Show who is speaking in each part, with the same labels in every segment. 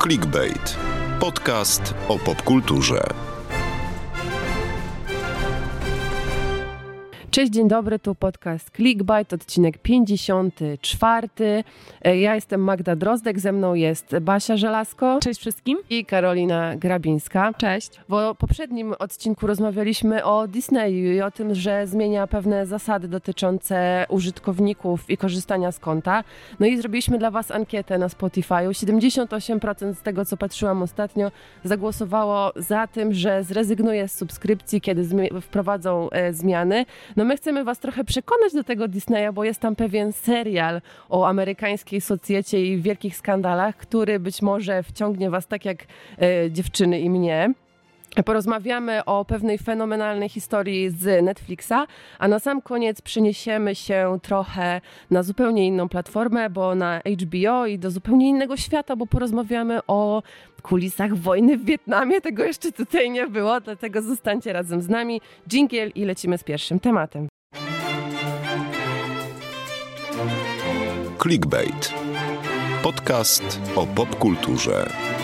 Speaker 1: Clickbait. Podcast o popkulturze.
Speaker 2: Cześć, dzień dobry, tu podcast Clickbait, odcinek 54. Ja jestem Magda Drozdek, ze mną jest Basia Żelazko.
Speaker 3: Cześć wszystkim.
Speaker 2: I Karolina Grabińska.
Speaker 3: Cześć.
Speaker 2: W poprzednim odcinku rozmawialiśmy o Disneyu i o tym, że zmienia pewne zasady dotyczące użytkowników i korzystania z konta. No i zrobiliśmy dla Was ankietę na Spotify'u. 78% z tego, co patrzyłam ostatnio, zagłosowało za tym, że zrezygnuje z subskrypcji, kiedy wprowadzą zmiany. No my chcemy Was trochę przekonać do tego Disneya, bo jest tam pewien serial o amerykańskiej socjecie i wielkich skandalach, który być może wciągnie Was tak jak dziewczyny i mnie. Porozmawiamy o pewnej fenomenalnej historii z Netflixa, a na sam koniec przeniesiemy się trochę na zupełnie inną platformę, bo na HBO i do zupełnie innego świata, bo porozmawiamy o kulisach wojny w Wietnamie. Tego jeszcze tutaj nie było, dlatego zostańcie razem z nami. Dżingiel i lecimy z pierwszym tematem.
Speaker 1: Clickbait. Podcast o popkulturze.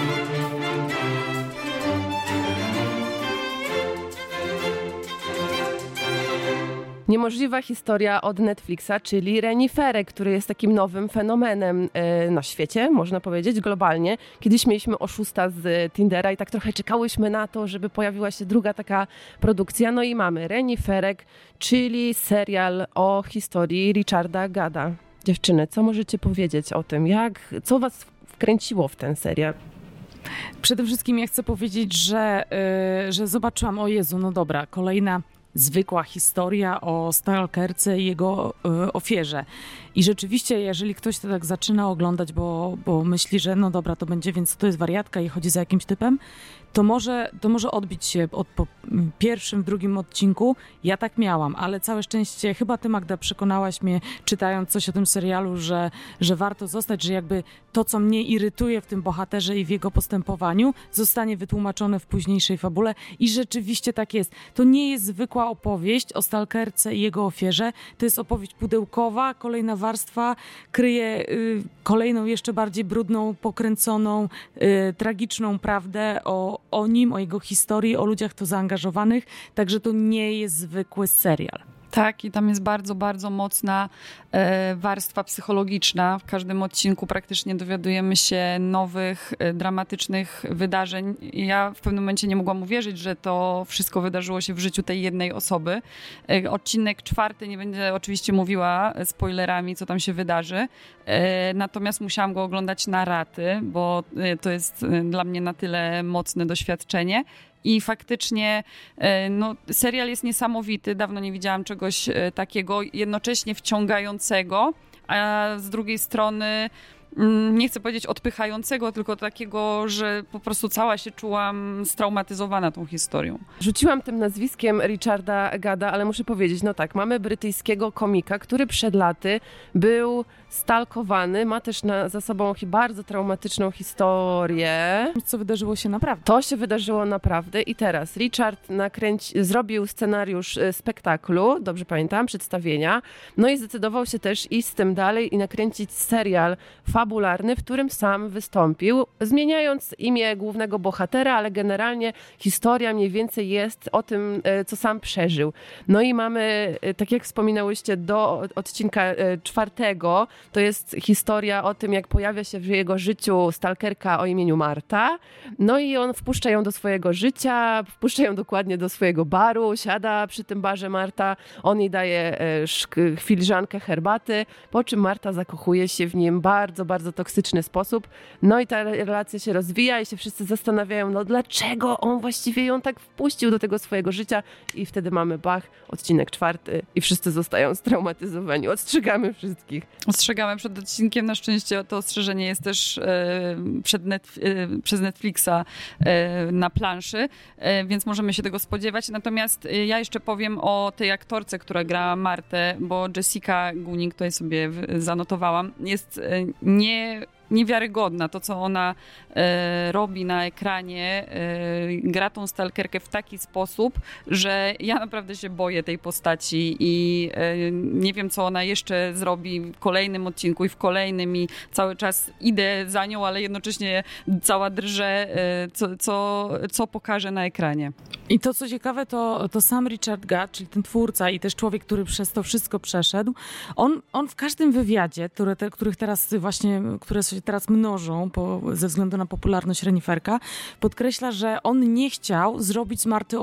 Speaker 2: Niemożliwa historia od Netflixa, czyli Renifery, który jest takim nowym fenomenem na świecie, można powiedzieć, globalnie. Kiedyś mieliśmy oszusta z Tindera i tak trochę czekałyśmy na to, żeby pojawiła się druga taka produkcja. No i mamy Reniferek, czyli serial o historii Richarda Gadda. Dziewczyny, co możecie powiedzieć o tym? Co was wkręciło w ten serial?
Speaker 3: Przede wszystkim ja chcę powiedzieć, że zobaczyłam, o Jezu, no dobra, kolejna zwykła historia o stalkerce i jego ofierze. I rzeczywiście, jeżeli ktoś to tak zaczyna oglądać, bo myśli, że no dobra, to będzie, więc to jest wariatka i chodzi za jakimś typem, to może odbić się po pierwszym, drugim odcinku. Ja tak miałam, ale całe szczęście, chyba ty, Magda, przekonałaś mnie, czytając coś o tym serialu, że warto zostać, że jakby to, co mnie irytuje w tym bohaterze i w jego postępowaniu, zostanie wytłumaczone w późniejszej fabule. I rzeczywiście tak jest. To nie jest zwykła opowieść o stalkerce i jego ofierze. To jest opowieść pudełkowa, kolejna warstwa kryje kolejną, jeszcze bardziej brudną, pokręconą, tragiczną prawdę o nim, o jego historii, o ludziach w to zaangażowanych. Także to nie jest zwykły serial.
Speaker 4: Tak, i tam jest bardzo, bardzo mocna warstwa psychologiczna. W każdym odcinku praktycznie dowiadujemy się nowych, dramatycznych wydarzeń. Ja w pewnym momencie nie mogłam uwierzyć, że to wszystko wydarzyło się w życiu tej jednej osoby. Odcinek 4, nie będę oczywiście mówiła spoilerami, co tam się wydarzy, natomiast musiałam go oglądać na raty, bo to jest dla mnie na tyle mocne doświadczenie. I faktycznie serial jest niesamowity. Dawno nie widziałam czegoś takiego, jednocześnie wciągającego, a z drugiej strony nie chcę powiedzieć odpychającego, tylko takiego, że po prostu cała się czułam straumatyzowana tą historią.
Speaker 2: Rzuciłam tym nazwiskiem Richarda Gadda, ale muszę powiedzieć, no tak, mamy brytyjskiego komika, który przed laty był stalkowany, ma też za sobą bardzo traumatyczną historię.
Speaker 3: Co wydarzyło się naprawdę.
Speaker 2: To się wydarzyło naprawdę i teraz Richard zrobił scenariusz spektaklu, dobrze pamiętam, przedstawienia, no i zdecydował się też iść z tym dalej i nakręcić serial fabularny, w którym sam wystąpił, zmieniając imię głównego bohatera, ale generalnie historia mniej więcej jest o tym, co sam przeżył. No i mamy, tak jak wspominałyście, do odcinka 4, to jest historia o tym, jak pojawia się w jego życiu stalkerka o imieniu Marta. No i on wpuszcza ją do swojego życia, wpuszcza ją dokładnie do swojego baru, siada przy tym barze Marta, on jej daje filiżankę herbaty, po czym Marta zakochuje się w nim bardzo, bardzo toksyczny sposób. No i ta relacja się rozwija i się wszyscy zastanawiają, no dlaczego on właściwie ją tak wpuścił do tego swojego życia i wtedy mamy odcinek 4 i wszyscy zostają straumatyzowani. Ostrzegamy wszystkich.
Speaker 4: Ostrzegamy przed odcinkiem. Na szczęście to ostrzeżenie jest też przez Netflixa na planszy, więc możemy się tego spodziewać. Natomiast ja jeszcze powiem o tej aktorce, która gra Martę, bo Jessica Gunning, tutaj sobie zanotowałam, jest niewiarygodna. To, co ona robi na ekranie, gra tą stalkerkę w taki sposób, że ja naprawdę się boję tej postaci i nie wiem, co ona jeszcze zrobi w kolejnym odcinku i w kolejnym i cały czas idę za nią, ale jednocześnie cała drżę, co pokaże na ekranie.
Speaker 3: I to, co ciekawe, to sam Richard Gadd, czyli ten twórca i też człowiek, który przez to wszystko przeszedł, on w każdym wywiadzie, które się teraz mnożą ze względu na popularność Reniferka, podkreśla, że on nie chciał zrobić z Marty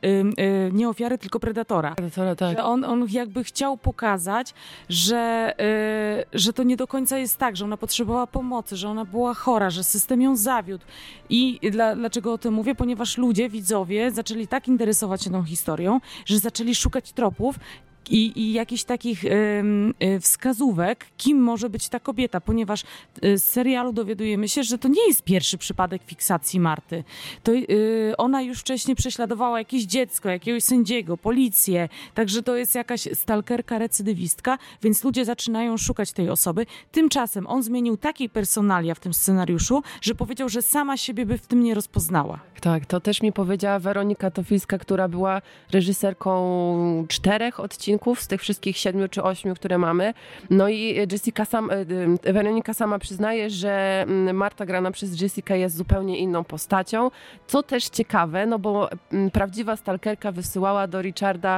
Speaker 3: nie ofiary, tylko predatora.
Speaker 2: Tak.
Speaker 3: Że on jakby chciał pokazać, że to nie do końca jest tak, że ona potrzebowała pomocy, że ona była chora, że system ją zawiódł. I dlaczego o tym mówię? Ponieważ ludzie, widzowie zaczęli tak interesować się tą historią, że zaczęli szukać tropów i jakichś takich wskazówek, kim może być ta kobieta, ponieważ z serialu dowiadujemy się, że to nie jest pierwszy przypadek fiksacji Marty. To ona już wcześniej prześladowała jakieś dziecko, jakiegoś sędziego, policję, także to jest jakaś stalkerka, recydywistka, więc ludzie zaczynają szukać tej osoby. Tymczasem on zmienił takie personalia w tym scenariuszu, że powiedział, że sama siebie by w tym nie rozpoznała.
Speaker 2: Tak, to też mi powiedziała Weronika Tofińska, która była reżyserką 4 odcinków z tych wszystkich 7 czy 8, które mamy. No i Weronika sama przyznaje, że Marta grana przez Jessica jest zupełnie inną postacią, co też ciekawe, no bo prawdziwa stalkerka wysyłała do Richarda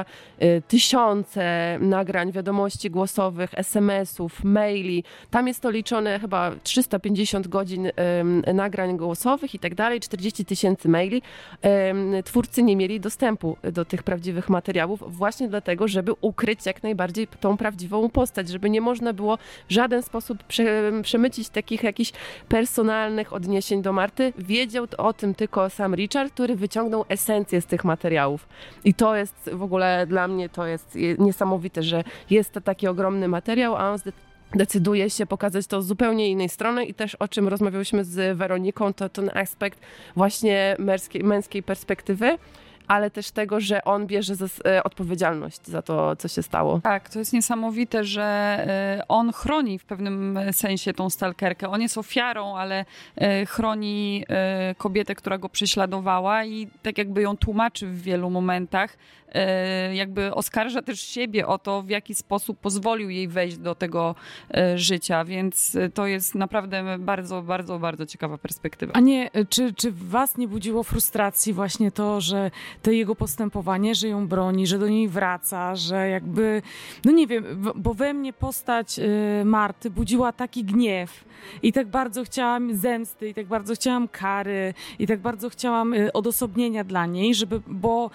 Speaker 2: tysiące nagrań, wiadomości głosowych, SMS-ów, maili. Tam jest to liczone chyba 350 godzin nagrań głosowych i tak dalej, 40 000 maili. Twórcy nie mieli dostępu do tych prawdziwych materiałów właśnie dlatego, żeby ukryć jak najbardziej tą prawdziwą postać, żeby nie można było w żaden sposób przemycić takich jakichś personalnych odniesień do Marty. Wiedział o tym tylko sam Richard, który wyciągnął esencję z tych materiałów. I to jest w ogóle dla mnie to jest niesamowite, że jest to taki ogromny materiał, a on decyduje się pokazać to z zupełnie innej strony i też o czym rozmawiałyśmy z Weroniką, to ten aspekt właśnie męskiej perspektywy, ale też tego, że on bierze odpowiedzialność za to, co się stało.
Speaker 4: Tak, to jest niesamowite, że on chroni w pewnym sensie tą stalkerkę. On jest ofiarą, ale chroni kobietę, która go prześladowała i tak jakby ją tłumaczy w wielu momentach. Jakby oskarża też siebie o to, w jaki sposób pozwolił jej wejść do tego życia, więc to jest naprawdę bardzo, bardzo, bardzo ciekawa perspektywa.
Speaker 3: A nie, czy was nie budziło frustracji właśnie to, że to jego postępowanie, że ją broni, że do niej wraca, że jakby, no nie wiem, bo we mnie postać Marty budziła taki gniew i tak bardzo chciałam zemsty, i tak bardzo chciałam kary, i tak bardzo chciałam odosobnienia dla niej, bo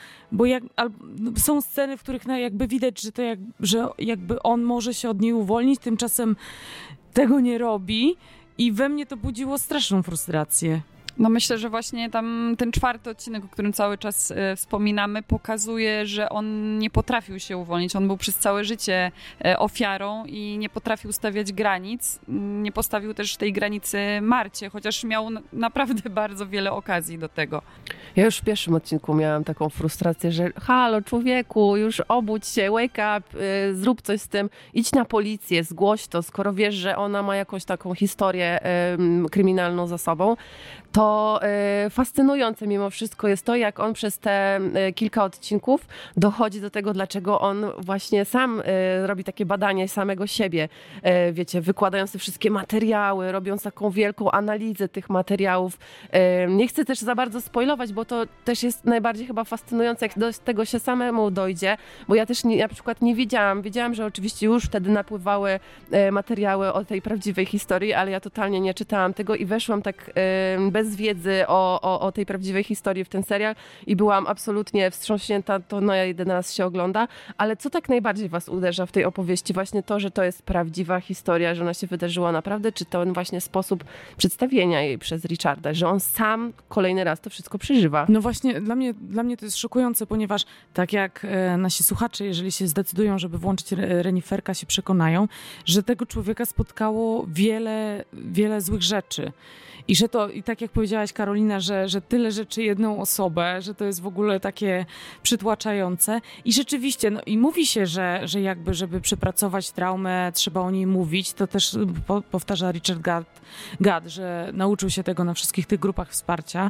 Speaker 3: są sceny, w których jakby widać, że jakby on może się od niej uwolnić, tymczasem tego nie robi i we mnie to budziło straszną frustrację.
Speaker 4: No myślę, że właśnie tam ten 4. odcinek, o którym cały czas wspominamy, pokazuje, że on nie potrafił się uwolnić. On był przez całe życie ofiarą i nie potrafił stawiać granic. Nie postawił też tej granicy Marcie, chociaż miał naprawdę bardzo wiele okazji do tego.
Speaker 2: Ja już w pierwszym odcinku miałam taką frustrację, że halo człowieku, już obudź się, wake up, zrób coś z tym, idź na policję, zgłoś to, skoro wiesz, że ona ma jakąś taką historię kryminalną za sobą. To fascynujące mimo wszystko jest to, jak on przez te kilka odcinków dochodzi do tego, dlaczego on właśnie sam robi takie badanie samego siebie. Wiecie, wykładając te wszystkie materiały, robiąc taką wielką analizę tych materiałów. Nie chcę też za bardzo spoilować, bo to też jest najbardziej chyba fascynujące, jak do tego się samemu dojdzie, bo ja też na przykład nie wiedziałam. Wiedziałam, że oczywiście już wtedy napływały materiały o tej prawdziwej historii, ale ja totalnie nie czytałam tego i weszłam tak bez wiedzy o tej prawdziwej historii w ten serial i byłam absolutnie wstrząśnięta, to na 11 się ogląda, ale co tak najbardziej was uderza w tej opowieści? Właśnie to, że to jest prawdziwa historia, że ona się wydarzyła naprawdę, czy ten właśnie sposób przedstawienia jej przez Richarda, że on sam kolejny raz to wszystko przeżywa?
Speaker 3: No właśnie, dla mnie to jest szokujące, ponieważ tak jak nasi słuchacze, jeżeli się zdecydują, żeby włączyć Reniferka, się przekonają, że tego człowieka spotkało wiele złych rzeczy. I że to, i tak jak powiedziałaś, Karolina, że tyle rzeczy jedną osobę, że to jest w ogóle takie przytłaczające. I rzeczywiście, no i mówi się, że jakby, żeby przepracować traumę, trzeba o niej mówić. To też powtarza Richard Gadd, że nauczył się tego na wszystkich tych grupach wsparcia.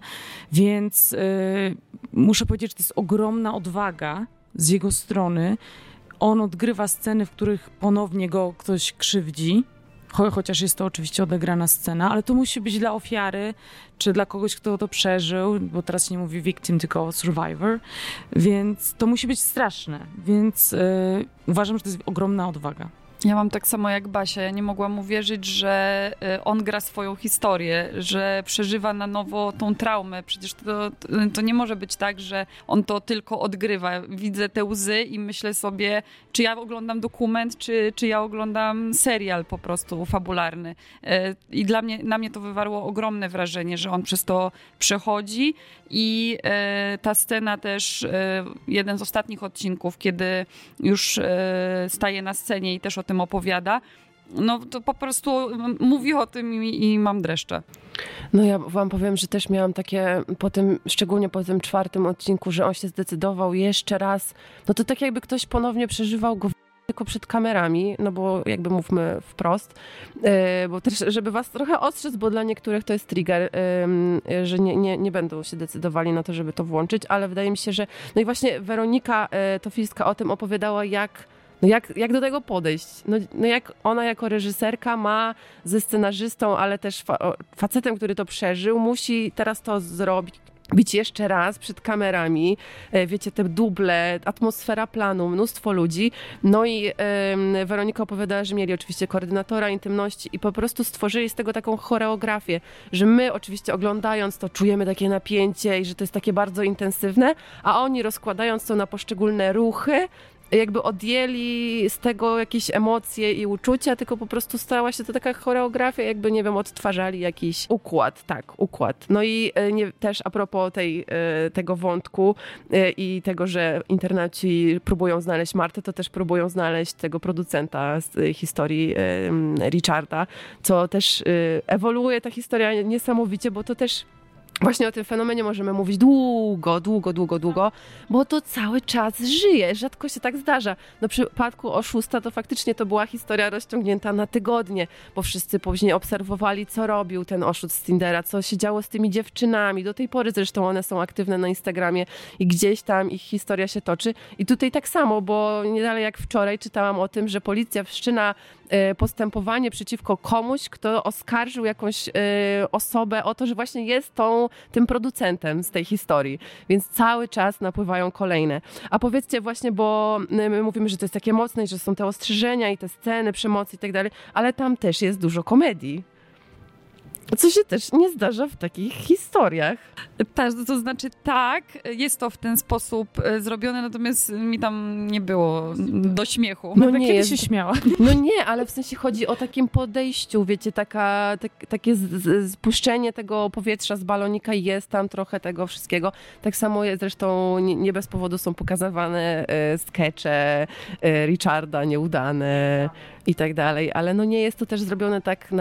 Speaker 3: Więc muszę powiedzieć, że to jest ogromna odwaga z jego strony. On odgrywa sceny, w których ponownie go ktoś krzywdzi, chociaż jest to oczywiście odegrana scena, ale to musi być dla ofiary, czy dla kogoś, kto to przeżył, bo teraz nie mówi victim, tylko survivor, więc to musi być straszne, więc uważam, że to jest ogromna odwaga.
Speaker 4: Ja mam tak samo jak Basia. Ja nie mogłam uwierzyć, że on gra swoją historię, że przeżywa na nowo tą traumę. Przecież to nie może być tak, że on to tylko odgrywa. Widzę te łzy i myślę sobie, czy ja oglądam dokument, czy ja oglądam serial po prostu fabularny. I na mnie to wywarło ogromne wrażenie, że on przez to przechodzi i ta scena też, jeden z ostatnich odcinków, kiedy już staje na scenie i też o tym opowiada, no to po prostu mówi o tym i mam dreszcze.
Speaker 2: No ja wam powiem, że też miałam takie, szczególnie po tym 4. odcinku, że on się zdecydował jeszcze raz, no to tak jakby ktoś ponownie przeżywał go tylko przed kamerami, no bo jakby mówmy wprost, bo też, żeby was trochę ostrzec, bo dla niektórych to jest trigger, że nie będą się decydowali na to, żeby to włączyć, ale wydaje mi się, że no i właśnie Weronika Tofilska o tym opowiadała, jak do tego podejść? No jak ona jako reżyserka ma ze scenarzystą, ale też facetem, który to przeżył, musi teraz to zrobić jeszcze raz przed kamerami, wiecie, te duble, atmosfera planu, mnóstwo ludzi. No i Weronika opowiadała, że mieli oczywiście koordynatora intymności i po prostu stworzyli z tego taką choreografię, że my oczywiście oglądając to czujemy takie napięcie i że to jest takie bardzo intensywne, a oni rozkładając to na poszczególne ruchy, jakby odjęli z tego jakieś emocje i uczucia, tylko po prostu stała się to taka choreografia, jakby, nie wiem, odtwarzali jakiś układ. No i też a propos tego wątku i tego, że internauci próbują znaleźć Martę, to też próbują znaleźć tego producenta z historii Richarda, co też ewoluuje ta historia niesamowicie, bo to też właśnie o tym fenomenie możemy mówić długo, bo to cały czas żyje. Rzadko się tak zdarza. No w przypadku Oszusta to faktycznie to była historia rozciągnięta na tygodnie, bo wszyscy później obserwowali, co robił ten oszust z Tindera, co się działo z tymi dziewczynami. Do tej pory zresztą one są aktywne na Instagramie i gdzieś tam ich historia się toczy. I tutaj tak samo, bo nie dalej jak wczoraj czytałam o tym, że policja wszczyna postępowanie przeciwko komuś, kto oskarżył jakąś osobę o to, że właśnie jest tym producentem z tej historii. Więc cały czas napływają kolejne. A powiedzcie właśnie, bo my mówimy, że to jest takie mocne, że są te ostrzeżenia i te sceny przemocy i tak dalej, ale tam też jest dużo komedii. Co się też nie zdarza w takich historiach.
Speaker 4: To znaczy tak, jest to w ten sposób zrobione, natomiast mi tam nie było do śmiechu.
Speaker 3: No nie kiedy się śmiała.
Speaker 2: No nie, ale w sensie chodzi o takim podejściu, wiecie, takie spuszczenie tego powietrza z balonika, jest tam trochę tego wszystkiego. Tak samo jest, zresztą nie bez powodu są pokazywane skecze Richarda nieudane i tak dalej, ale no nie jest to też zrobione tak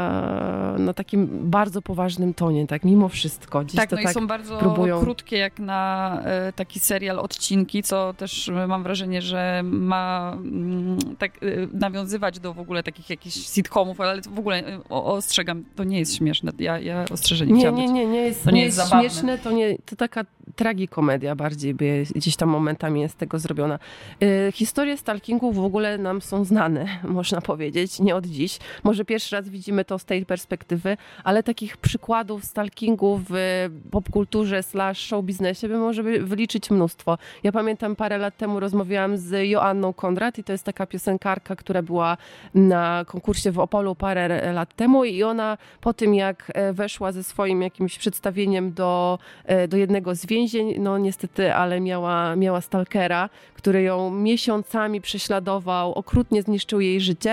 Speaker 2: na takim bardzo poważnym tonie, tak mimo wszystko. Gdzieś
Speaker 4: tak,
Speaker 2: to
Speaker 4: no
Speaker 2: tak
Speaker 4: i są bardzo
Speaker 2: próbują...
Speaker 4: krótkie jak na taki serial odcinki, co też mam wrażenie, że ma tak nawiązywać do w ogóle takich jakichś sitcomów, ale w ogóle ostrzegam, to nie jest śmieszne. Ja ostrzeżę, nie chciałam być.
Speaker 2: Nie jest śmieszne, to taka tragikomedia bardziej by gdzieś tam momentami jest z tego zrobiona. Historie stalkingu w ogóle nam są znane, można powiedzieć, nie od dziś. Może pierwszy raz widzimy to z tej perspektywy, ale takich przykładów stalkingu w popkulturze / show biznesie może wyliczyć mnóstwo. Ja pamiętam parę lat temu rozmawiałam z Joanną Konrad i to jest taka piosenkarka, która była na konkursie w Opolu parę lat temu i ona po tym jak weszła ze swoim jakimś przedstawieniem do jednego z więzień, no niestety, ale miała stalkera, który ją miesiącami prześladował, okrutnie zniszczył jej życie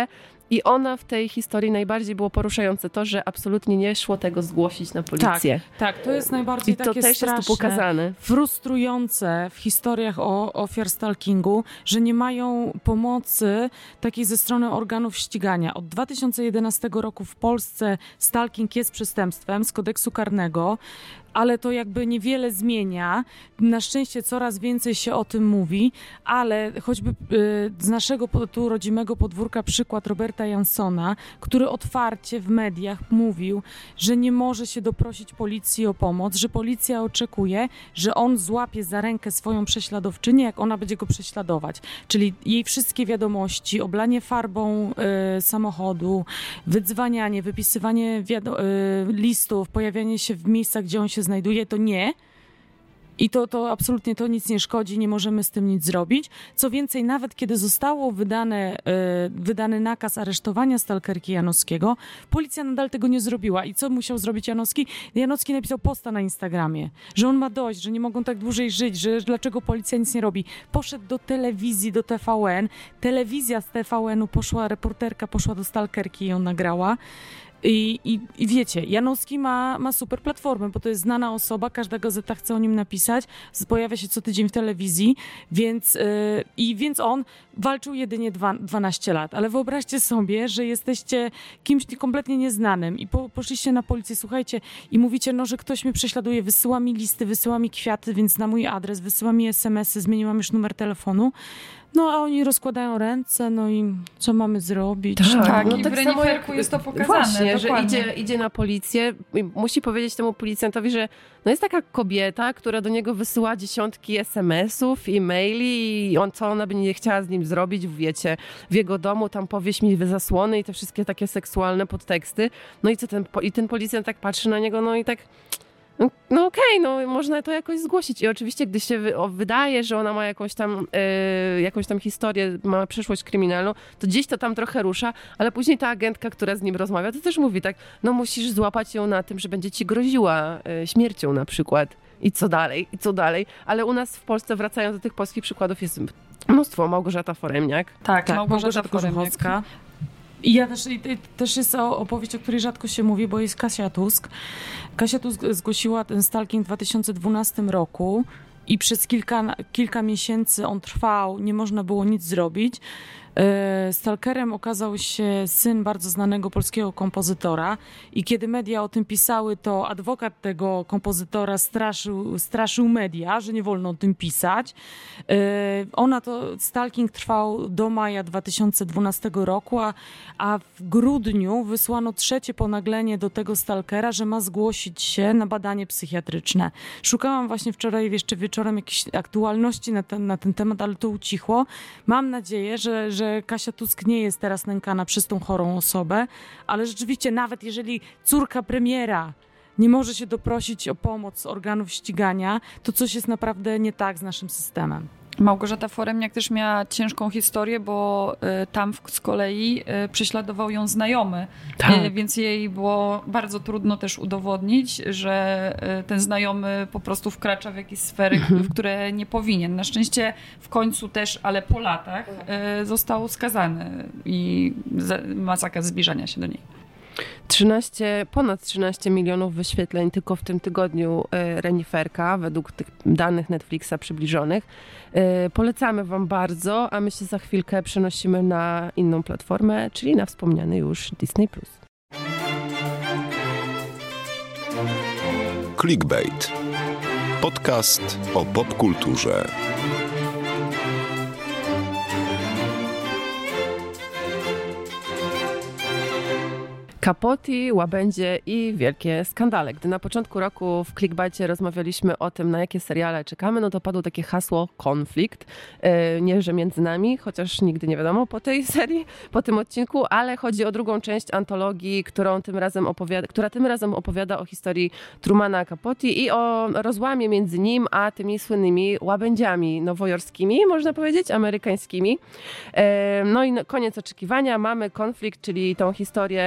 Speaker 2: I ona w tej historii najbardziej było poruszające to, że absolutnie nie szło tego zgłosić na policję.
Speaker 3: Tak, to jest najbardziej takie
Speaker 2: też
Speaker 3: straszne,
Speaker 2: jest tu pokazane.
Speaker 3: Frustrujące w historiach o ofiar stalkingu, że nie mają pomocy takiej ze strony organów ścigania. Od 2011 roku w Polsce stalking jest przestępstwem z kodeksu karnego, ale to jakby niewiele zmienia. Na szczęście coraz więcej się o tym mówi, ale choćby z naszego tu rodzimego podwórka przykład Roberta Jansona, który otwarcie w mediach mówił, że nie może się doprosić policji o pomoc, że policja oczekuje, że on złapie za rękę swoją prześladowczynię, jak ona będzie go prześladować. Czyli jej wszystkie wiadomości, oblanie farbą samochodu, wydzwanianie, wypisywanie listów, pojawianie się w miejscach, gdzie on się znajduje, to nie. I to absolutnie to nic nie szkodzi, nie możemy z tym nic zrobić. Co więcej, nawet kiedy zostało wydany nakaz aresztowania stalkerki Janowskiego, policja nadal tego nie zrobiła. I co musiał zrobić Janowski? Janowski napisał posta na Instagramie, że on ma dość, że nie mogą tak dłużej żyć, że dlaczego policja nic nie robi. Poszedł do telewizji, do TVN. Telewizja z TVN-u reporterka poszła do stalkerki i ją nagrała. I wiecie, Janowski ma super platformę, bo to jest znana osoba, każda gazeta chce o nim napisać, pojawia się co tydzień w telewizji, więc on walczył jedynie 12 lat. Ale wyobraźcie sobie, że jesteście kimś kompletnie nieznanym i poszliście na policję, słuchajcie, i mówicie, że ktoś mnie prześladuje, wysyła mi listy, wysyła mi kwiaty, więc na mój adres, wysyła mi SMS-y, zmieniłam już numer telefonu. No, a oni rozkładają ręce, no i co mamy zrobić?
Speaker 4: Tak,
Speaker 2: no,
Speaker 4: i
Speaker 2: tak
Speaker 4: w Reniferku jest to pokazane.
Speaker 2: Właśnie,
Speaker 4: dokładnie.
Speaker 2: że idzie na policję i musi powiedzieć temu policjantowi, że jest taka kobieta, która do niego wysyła dziesiątki SMS-ów, e-maili i co ona by nie chciała z nim zrobić, wiecie, w jego domu, tam powieś mi zasłony i te wszystkie takie seksualne podteksty. No i ten policjant tak patrzy na niego, no i tak... No okej, można to jakoś zgłosić. I oczywiście, gdy się wydaje, że ona ma jakąś tam historię, ma przeszłość kryminalną, to gdzieś to tam trochę rusza, ale później ta agentka, która z nim rozmawia, to też mówi tak, musisz złapać ją na tym, że będzie ci groziła śmiercią na przykład. I co dalej. Ale u nas w Polsce, wracając do tych polskich przykładów, jest mnóstwo. Małgorzata Foremniak.
Speaker 4: Tak, Małgorzata Korzechowska.
Speaker 3: I też jest opowieść, o której rzadko się mówi, bo jest Kasia Tusk. Kasia Tusk zgłosiła ten stalking w 2012 roku i przez kilka miesięcy on trwał, nie można było nic zrobić. Stalkerem okazał się syn bardzo znanego polskiego kompozytora i kiedy media o tym pisały, to adwokat tego kompozytora straszył media, że nie wolno o tym pisać. Stalking trwał do maja 2012 roku, a w grudniu wysłano trzecie ponaglenie do tego stalkera, że ma zgłosić się na badanie psychiatryczne. Szukałam właśnie wczoraj jeszcze wieczorem jakichś aktualności na ten temat, ale to ucichło. Mam nadzieję, że Kasia Tusk nie jest teraz nękana przez tą chorą osobę, ale rzeczywiście nawet jeżeli córka premiera nie może się doprosić o pomoc organów ścigania, to coś jest naprawdę nie tak z naszym systemem.
Speaker 4: Małgorzata Foremniak też miała ciężką historię, bo tam z kolei prześladował ją znajomy, więc jej było bardzo trudno też udowodnić, że ten znajomy po prostu wkracza w jakieś sfery, w które nie powinien. Na szczęście w końcu też, ale po latach został skazany i ma zakaz zbliżania się do niej.
Speaker 2: Ponad 13 milionów wyświetleń tylko w tym tygodniu Reniferka, według tych danych Netflixa przybliżonych. Polecamy wam bardzo, a my się za chwilkę przenosimy na inną platformę, czyli na wspomniany już Disney+.
Speaker 1: Clickbait. Podcast o popkulturze.
Speaker 2: Capote, łabędzie i wielkie skandale. Gdy na początku roku w Clickbaitie rozmawialiśmy o tym, na jakie seriale czekamy, to padło takie hasło konflikt. Nie, że między nami, chociaż nigdy nie wiadomo po tej serii, po tym odcinku, ale chodzi o drugą część antologii, która tym razem opowiada o historii Trumana Capote i o rozłamie między nim a tymi słynnymi łabędziami nowojorskimi, można powiedzieć, amerykańskimi. No i koniec oczekiwania. Mamy konflikt, czyli tą historię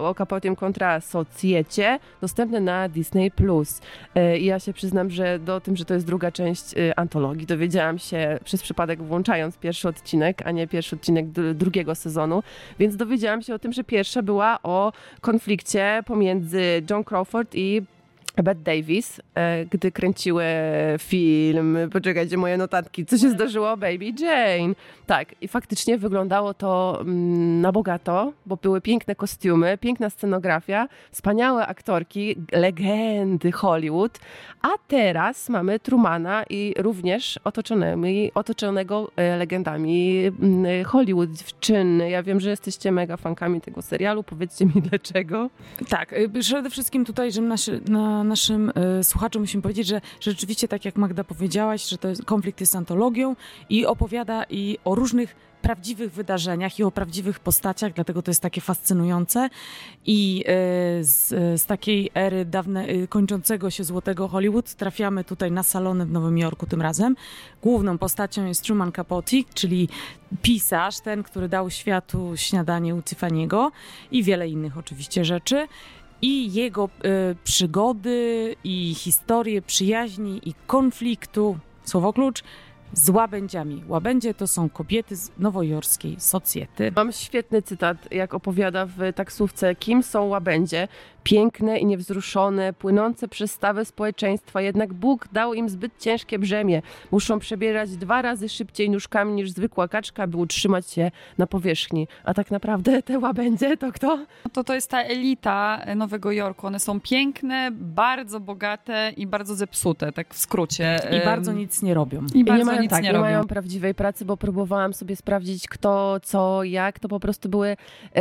Speaker 2: o Capotim kontra Sociecie, dostępne na Disney+. I ja się przyznam, że do tym, że to jest druga część antologii, dowiedziałam się przez przypadek włączając pierwszy odcinek, a nie pierwszy odcinek drugiego sezonu, więc dowiedziałam się o tym, że pierwsza była o konflikcie pomiędzy Joan Crawford i Bette Davis, gdy kręciły film, poczekajcie, moje notatki, co się zdarzyło? Baby Jane. Tak, i faktycznie wyglądało to na bogato, bo były piękne kostiumy, piękna scenografia, wspaniałe aktorki, legendy Hollywood, a teraz mamy Trumana i również otoczonego legendami Hollywood, dziewczyny. Ja wiem, że jesteście mega fankami tego serialu, powiedzcie mi dlaczego.
Speaker 3: Tak, przede wszystkim tutaj, że naszym słuchaczom musimy powiedzieć, że rzeczywiście, tak jak Magda powiedziałaś, że konflikt jest antologią i opowiada i o różnych prawdziwych wydarzeniach i o prawdziwych postaciach, dlatego to jest takie fascynujące. I z takiej ery kończącego się złotego Hollywood trafiamy tutaj na salony w Nowym Jorku tym razem. Główną postacią jest Truman Capote, czyli pisarz, ten, który dał światu Śniadanie u Tiffany'ego i wiele innych oczywiście rzeczy. I jego przygody i historie przyjaźni i konfliktu, słowo klucz, z łabędziami. Łabędzie to są kobiety z nowojorskiej Society.
Speaker 2: Mam świetny cytat, jak opowiada w taksówce, kim są łabędzie. Piękne i niewzruszone, płynące przez stawy społeczeństwa, jednak Bóg dał im zbyt ciężkie brzemię. Muszą przebierać 2 razy szybciej nóżkami niż zwykła kaczka, by utrzymać się na powierzchni. A tak naprawdę te łabędzie to kto?
Speaker 4: To jest ta elita Nowego Jorku. One są piękne, bardzo bogate i bardzo zepsute, tak w skrócie.
Speaker 3: I bardzo nic nie robią.
Speaker 2: I nie mają prawdziwej pracy, bo próbowałam sobie sprawdzić kto, co, jak. To po prostu były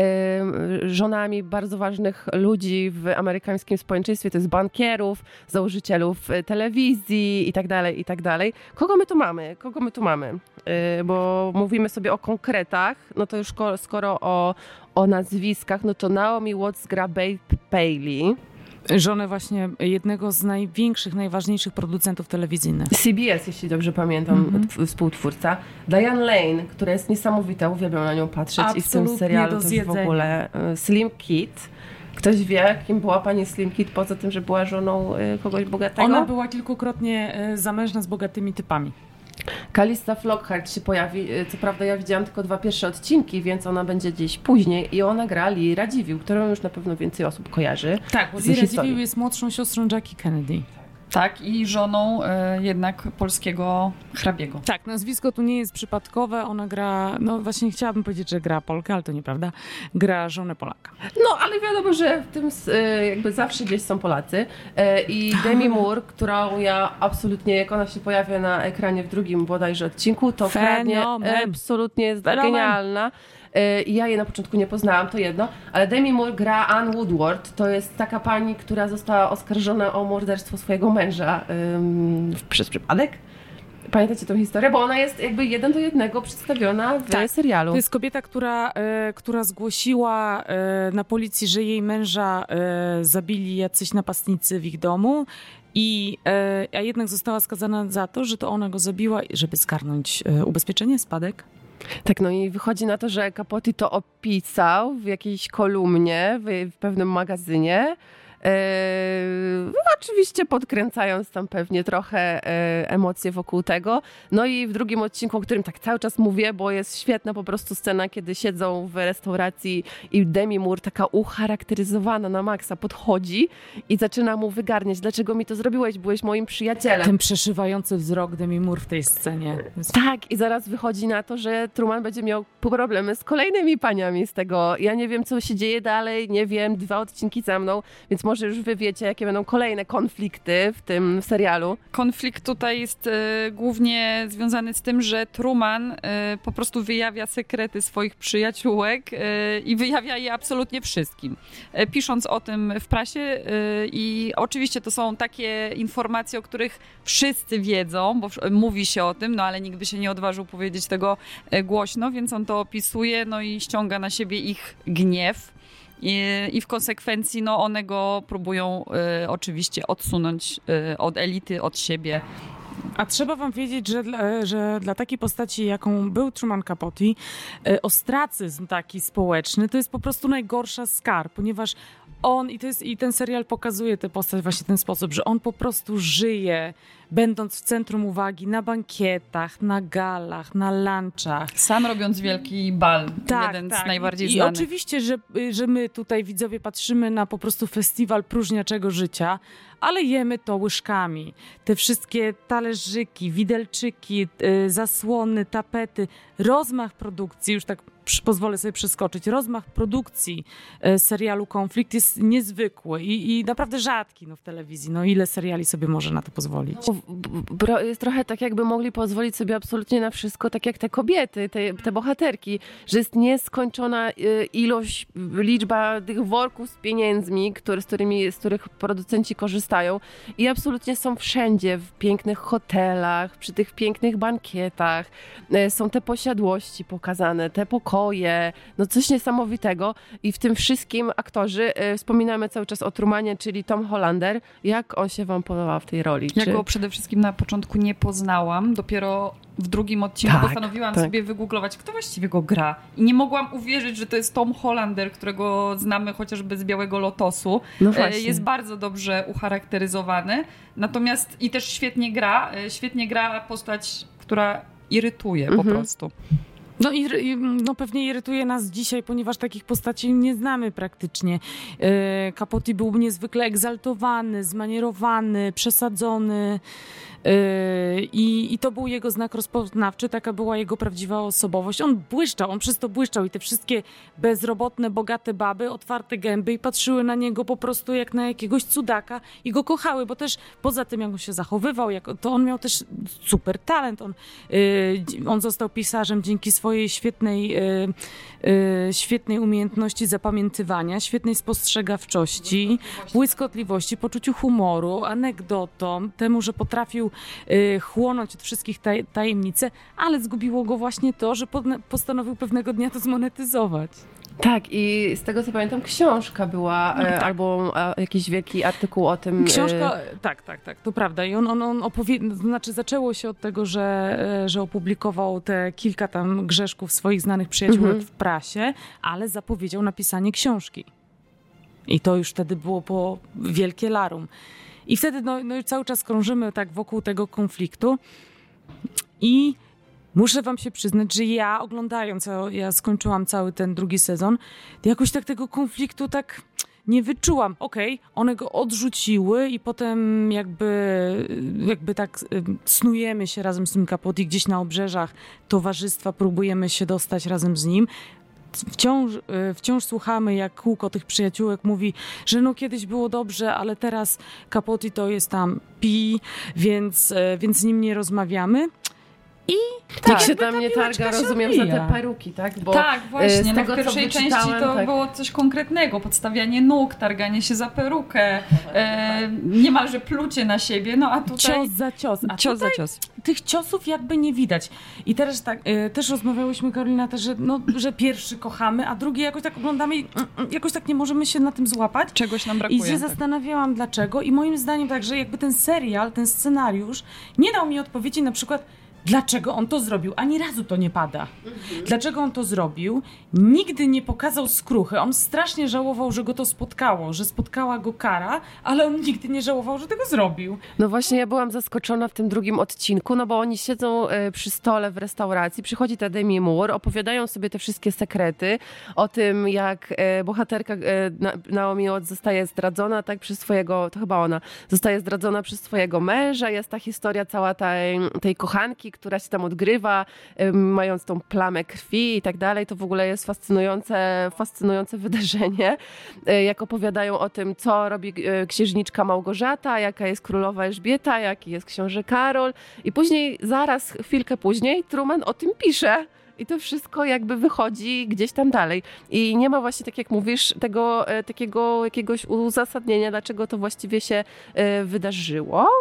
Speaker 2: żonami bardzo ważnych ludzi w amerykańskim społeczeństwie, to jest bankierów, założycielów telewizji i tak dalej. Kogo my tu mamy? Bo mówimy sobie o konkretach, no to już skoro o nazwiskach, no to Naomi Watts gra Babe Paley.
Speaker 3: Żonę właśnie jednego z największych, najważniejszych producentów telewizyjnych.
Speaker 2: CBS, jeśli dobrze pamiętam, współtwórca. Diane Lane, która jest niesamowita, uwielbiam na nią patrzeć.
Speaker 3: Absolutnie
Speaker 2: i w tym serialu też w ogóle. Slim Kid. Ktoś wie, kim była pani Slim Kid, poza tym, że była żoną kogoś bogatego?
Speaker 3: Ona była kilkukrotnie zamężna z bogatymi typami.
Speaker 2: Calista Flockhart się pojawi, co prawda ja widziałam tylko 2 pierwsze odcinki, więc ona będzie gdzieś później i ona gra Lee Radziwiłł, którą już na pewno więcej osób kojarzy.
Speaker 3: Tak, bo Lee Radziwiłł jest młodszą siostrą Jackie Kennedy.
Speaker 4: Tak, i żoną jednak polskiego hrabiego.
Speaker 3: Tak, nazwisko tu nie jest przypadkowe, ona gra, no właśnie chciałabym powiedzieć, że gra Polkę, ale to nieprawda, gra żonę Polaka.
Speaker 2: No, ale wiadomo, że w tym jakby zawsze gdzieś są Polacy i Demi Moore, którą ja absolutnie, jak ona się pojawia na ekranie w drugim bodajże odcinku, to absolutnie jest genialna. Ja jej na początku nie poznałam, to jedno, ale Demi Moore gra Ann Woodward. To jest taka pani, która została oskarżona o morderstwo swojego męża przez przypadek. Pamiętacie tę historię? Bo ona jest jakby 1 do 1 przedstawiona w serialu.
Speaker 3: To jest kobieta, która zgłosiła na policji, że jej męża zabili jacyś napastnicy w ich domu. A jednak została skazana za to, że to ona go zabiła, żeby zgarnąć ubezpieczenie, spadek.
Speaker 2: Tak, no i wychodzi na to, że Capote to opisał w jakiejś kolumnie w pewnym magazynie. Oczywiście podkręcając tam pewnie trochę emocje wokół tego. No i w drugim odcinku, o którym tak cały czas mówię, bo jest świetna po prostu scena, kiedy siedzą w restauracji i Demi Moore, taka ucharakteryzowana na maksa, podchodzi i zaczyna mu wygarniać. Dlaczego mi to zrobiłeś? Byłeś moim przyjacielem.
Speaker 3: Ten przeszywający wzrok Demi Moore w tej scenie.
Speaker 2: Tak, i zaraz wychodzi na to, że Truman będzie miał problemy z kolejnymi paniami z tego. Ja nie wiem, co się dzieje dalej, nie wiem, 2 odcinki za mną, więc może już wy wiecie, jakie będą kolejne konflikty w tym serialu.
Speaker 4: Konflikt tutaj jest głównie związany z tym, że Truman po prostu wyjawia sekrety swoich przyjaciółek i wyjawia je absolutnie wszystkim. Pisząc o tym w prasie i oczywiście to są takie informacje, o których wszyscy wiedzą, bo mówi się o tym, no ale nikt by się nie odważył powiedzieć tego głośno, więc on to opisuje, no i ściąga na siebie ich gniew. I w konsekwencji no, one go próbują oczywiście odsunąć od elity, od siebie.
Speaker 3: A trzeba wam wiedzieć, że dla takiej postaci, jaką był Truman Capote, ostracyzm taki społeczny to jest po prostu najgorsza z kar, ponieważ on, i ten serial pokazuje tę postać właśnie w ten sposób, że on po prostu żyje, będąc w centrum uwagi na bankietach, na galach, na lunchach.
Speaker 4: Sam robiąc wielki bal, jeden z najbardziej znanych.
Speaker 3: I oczywiście, że my tutaj widzowie patrzymy na po prostu festiwal próżniaczego życia, ale jemy to łyżkami. Te wszystkie talerzyki, widelczyki, zasłony, tapety, rozmach produkcji, już tak pozwolę sobie przeskoczyć, rozmach produkcji serialu Konflikt jest niezwykły i naprawdę rzadki w telewizji. Ile seriali sobie może na to pozwolić?
Speaker 2: Jest trochę tak, jakby mogli pozwolić sobie absolutnie na wszystko, tak jak te kobiety, te bohaterki, że jest nieskończona liczba tych worków z pieniędzmi, z których producenci korzystają i absolutnie są wszędzie, w pięknych hotelach, przy tych pięknych bankietach, są te posiadłości pokazane, te pokoje, coś niesamowitego i w tym wszystkim aktorzy, wspominamy cały czas o Trumanie, czyli Tom Hollander, jak on się wam podobał w tej roli?
Speaker 4: Ja go przede wszystkim na początku nie poznałam, dopiero w drugim odcinku postanowiłam sobie wygooglować, kto właściwie go gra. I nie mogłam uwierzyć, że to jest Tom Hollander, którego znamy chociażby z Białego Lotosu. Jest bardzo dobrze ucharakteryzowany, natomiast i też świetnie gra postać, która irytuje po prostu.
Speaker 3: Pewnie irytuje nas dzisiaj, ponieważ takich postaci nie znamy praktycznie. Capote był niezwykle egzaltowany, zmanierowany, przesadzony. I to był jego znak rozpoznawczy, taka była jego prawdziwa osobowość. On przez to błyszczał i te wszystkie bezrobotne, bogate baby, otwarte gęby i patrzyły na niego po prostu jak na jakiegoś cudaka i go kochały, bo też poza tym, jak on się zachowywał, to on miał też super talent. On został pisarzem dzięki swojej świetnej umiejętności zapamiętywania, świetnej spostrzegawczości, błyskotliwości, poczuciu humoru, anegdotą, temu, że potrafił chłonąć od wszystkich tajemnice, ale zgubiło go właśnie to, że postanowił pewnego dnia to zmonetyzować.
Speaker 2: Tak, i z tego co pamiętam, książka była, albo jakiś wielki artykuł o tym.
Speaker 3: Książka, tak, to prawda. I on zaczęło się od tego, że opublikował te kilka tam grzeszków swoich znanych przyjaciółek w prasie, ale zapowiedział napisanie książki. I to już wtedy było po wielkie larum. I wtedy cały czas krążymy tak wokół tego konfliktu i muszę wam się przyznać, że ja oglądając, ja skończyłam cały ten drugi sezon, jakoś tak tego konfliktu tak nie wyczułam. One go odrzuciły i potem jakby tak snujemy się razem z tym Capote gdzieś na obrzeżach towarzystwa, próbujemy się dostać razem z nim. Wciąż słuchamy, jak kółko tych przyjaciółek mówi, że kiedyś było dobrze, ale teraz Capote to jest tam więc z nim nie rozmawiamy. I
Speaker 2: nikt się tam nie targa, rozumiem, za te peruki, tak?
Speaker 4: Bo właśnie. W pierwszej części to było coś konkretnego. Podstawianie nóg, targanie się za perukę, niemalże plucie na siebie, a tutaj...
Speaker 3: Cios za cios. Cios za cios. Tych ciosów jakby nie widać. I teraz też rozmawiałyśmy, Karolina, też, że pierwszy kochamy, a drugi jakoś tak oglądamy i jakoś tak nie możemy się na tym złapać.
Speaker 4: Czegoś nam brakuje.
Speaker 3: I się zastanawiałam dlaczego i moim zdaniem tak, że jakby ten serial, ten scenariusz nie dał mi odpowiedzi na przykład, dlaczego on to zrobił? Ani razu to nie pada. Dlaczego on to zrobił? Nigdy nie pokazał skruchy. On strasznie żałował, że go to spotkało, że spotkała go kara, ale on nigdy nie żałował, że tego zrobił.
Speaker 2: Właśnie ja byłam zaskoczona w tym drugim odcinku, bo oni siedzą przy stole w restauracji, przychodzi ta Demi Moore, opowiadają sobie te wszystkie sekrety o tym, jak bohaterka Naomi Watts zostaje zdradzona, tak, przez swojego, to chyba ona, zostaje zdradzona przez swojego męża. Jest ta historia cała tej kochanki, która się tam odgrywa, mając tą plamę krwi i tak dalej. To w ogóle jest fascynujące wydarzenie. Jak opowiadają o tym, co robi księżniczka Małgorzata, jaka jest królowa Elżbieta, jaki jest książę Karol. I później, chwilkę później, Truman o tym pisze. I to wszystko jakby wychodzi gdzieś tam dalej. I nie ma właśnie, tak jak mówisz, takiego jakiegoś uzasadnienia, dlaczego to właściwie się wydarzyło.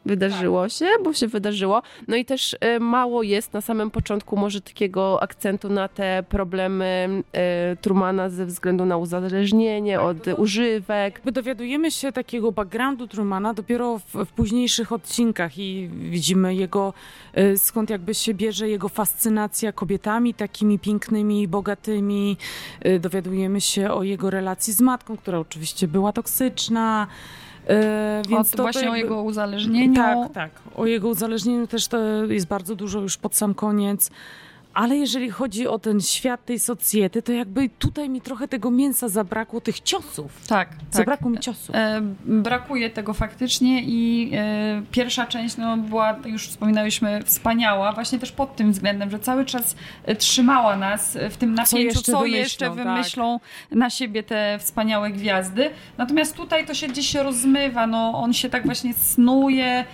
Speaker 2: wydarzyło się, bo się wydarzyło. No i też mało jest na samym początku może takiego akcentu na te problemy Trumana ze względu na uzależnienie od używek.
Speaker 3: Dowiadujemy się takiego backgroundu Trumana dopiero w późniejszych odcinkach i widzimy jego, skąd jakby się bierze jego fascynacja kobietami takimi pięknymi, bogatymi. Dowiadujemy się o jego relacji z matką, która oczywiście była toksyczna. Więc to
Speaker 4: właśnie
Speaker 3: jakby,
Speaker 4: o jego uzależnieniu.
Speaker 3: Tak. O jego uzależnieniu też to jest bardzo dużo już pod sam koniec. Ale jeżeli chodzi o ten świat tej socjety, to jakby tutaj mi trochę tego mięsa zabrakło, tych ciosów.
Speaker 4: Tak.
Speaker 3: Zabrakło mi ciosów.
Speaker 4: Brakuje tego faktycznie i pierwsza część była, już wspominałyśmy, wspaniała, właśnie też pod tym względem, że cały czas trzymała nas w tym napięciu, co jeszcze wymyślą na siebie te wspaniałe gwiazdy. Natomiast tutaj to się gdzieś rozmywa, on się tak właśnie snuje,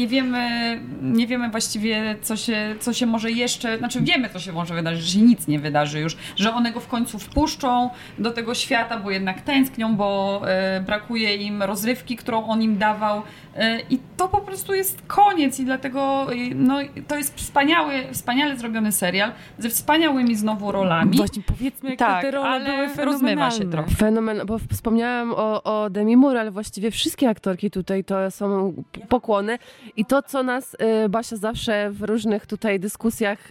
Speaker 4: nie wiemy właściwie, co się może jeszcze, znaczy wiemy, co się może wydarzyć, że się nic nie wydarzy już, że one go w końcu wpuszczą do tego świata, bo jednak tęsknią, bo brakuje im rozrywki, którą on im dawał i to po prostu jest koniec i dlatego to jest wspaniale zrobiony serial ze wspaniałymi znowu rolami.
Speaker 3: Właśnie powiedzmy, jak te role były fenomenalne.
Speaker 4: Rozmywa się trochę.
Speaker 2: Bo wspomniałam o Demi Moore, ale właściwie wszystkie aktorki tutaj to są pokłony i to, co nas Basia zawsze w różnych tutaj dyskusjach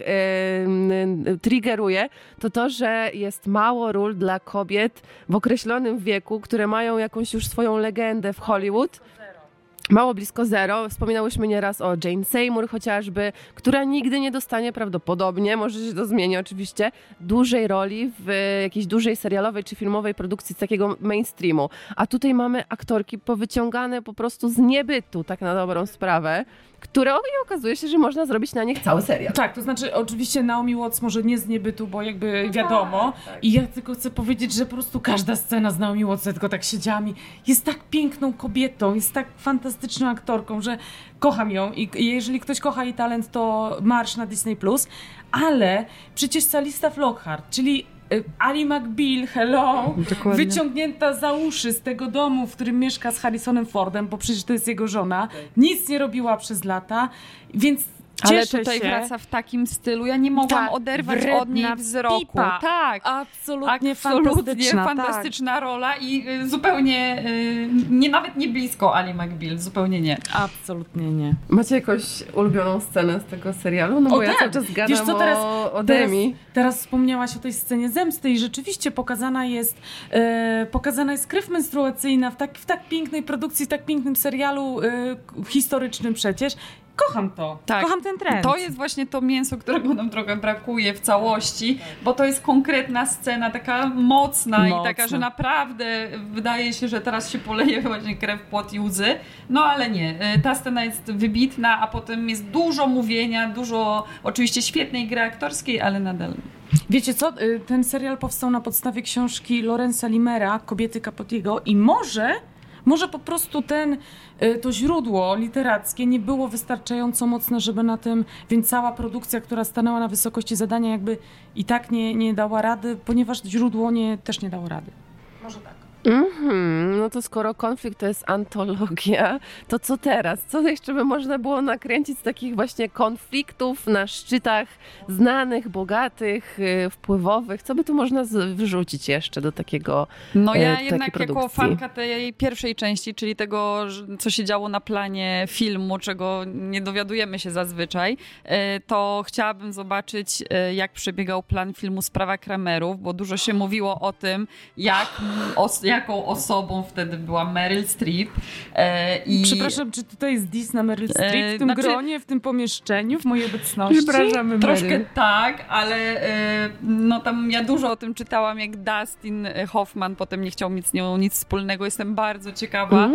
Speaker 2: triggeruje, to, że jest mało ról dla kobiet w określonym wieku, które mają jakąś już swoją legendę w Hollywood. Mało blisko zero. Wspominałyśmy nieraz o Jane Seymour chociażby, która nigdy nie dostanie prawdopodobnie, może się to zmieni oczywiście, dużej roli w jakiejś dużej serialowej czy filmowej produkcji z takiego mainstreamu. A tutaj mamy aktorki powyciągane po prostu z niebytu, tak na dobrą sprawę, które okazuje się, że można zrobić na nich cały serial.
Speaker 3: Tak, to znaczy oczywiście Naomi Watts może nie z niebytu, bo jakby wiadomo. Tak. I ja tylko chcę powiedzieć, że po prostu każda scena z Naomi Watts, tylko tak siedziałam, jest tak piękną kobietą, jest tak fantastyczną aktorką, że kocham ją i jeżeli ktoś kocha jej talent, to marsz na Disney+, ale przecież Calista Flockhart, czyli Ali McBeal, hello,
Speaker 4: Dokładnie.
Speaker 3: Wyciągnięta za uszy z tego domu, w którym mieszka z Harrisonem Fordem, bo przecież to jest jego żona, nic nie robiła przez lata, więc
Speaker 4: ale
Speaker 3: cieszę
Speaker 4: tutaj
Speaker 3: się.
Speaker 4: wraca w takim stylu, ja nie mogłam oderwać od niej wzroku.
Speaker 3: Pipa.
Speaker 4: Tak,
Speaker 3: absolutnie fantastyczna
Speaker 4: rola i zupełnie, nawet nie blisko Ali McBeal, zupełnie nie.
Speaker 3: Absolutnie nie.
Speaker 2: Macie jakąś ulubioną scenę z tego serialu? No bo ja cały czas gadam o Demi.
Speaker 3: Teraz wspomniałaś o tej scenie zemsty i rzeczywiście pokazana jest krew menstruacyjna w tak pięknej produkcji, w tak pięknym serialu historycznym przecież. Kocham to. Tak. Kocham ten trend.
Speaker 4: To jest właśnie to mięso, którego nam trochę brakuje w całości, bo to jest konkretna scena, taka mocna i taka, że naprawdę wydaje się, że teraz się poleje właśnie krew, płot i łzy. No ale nie. Ta scena jest wybitna, a potem jest dużo mówienia, dużo oczywiście świetnej gry aktorskiej, ale nadal...
Speaker 3: Wiecie co? Ten serial powstał na podstawie książki Lorenza Limera, Kobiety Capotiego i może po prostu to źródło literackie nie było wystarczająco mocne, żeby na tym, więc cała produkcja, która stanęła na wysokości zadania, jakby i tak nie dała rady, ponieważ źródło też nie dało rady. Może tak.
Speaker 2: No to skoro konflikt to jest antologia, to co teraz? Co jeszcze by można było nakręcić z takich właśnie konfliktów na szczytach znanych, bogatych, wpływowych? Co by tu można wyrzucić jeszcze do takiego
Speaker 4: No ja jednak produkcji? Jako fanka tej pierwszej części, czyli tego, co się działo na planie filmu, czego nie dowiadujemy się zazwyczaj, to chciałabym zobaczyć, jak przebiegał plan filmu Sprawa Kramerów, bo dużo się mówiło o tym, jaką osobą wtedy była Meryl Streep.
Speaker 3: Przepraszam, czy tutaj jest diss na Meryl Streep w tym gronie, w tym pomieszczeniu, w mojej obecności?
Speaker 2: Przepraszamy,
Speaker 4: troszkę tak, ale tam ja dużo o tym czytałam, jak Dustin Hoffman potem nie chciał mieć z nią nic wspólnego. Jestem bardzo ciekawa.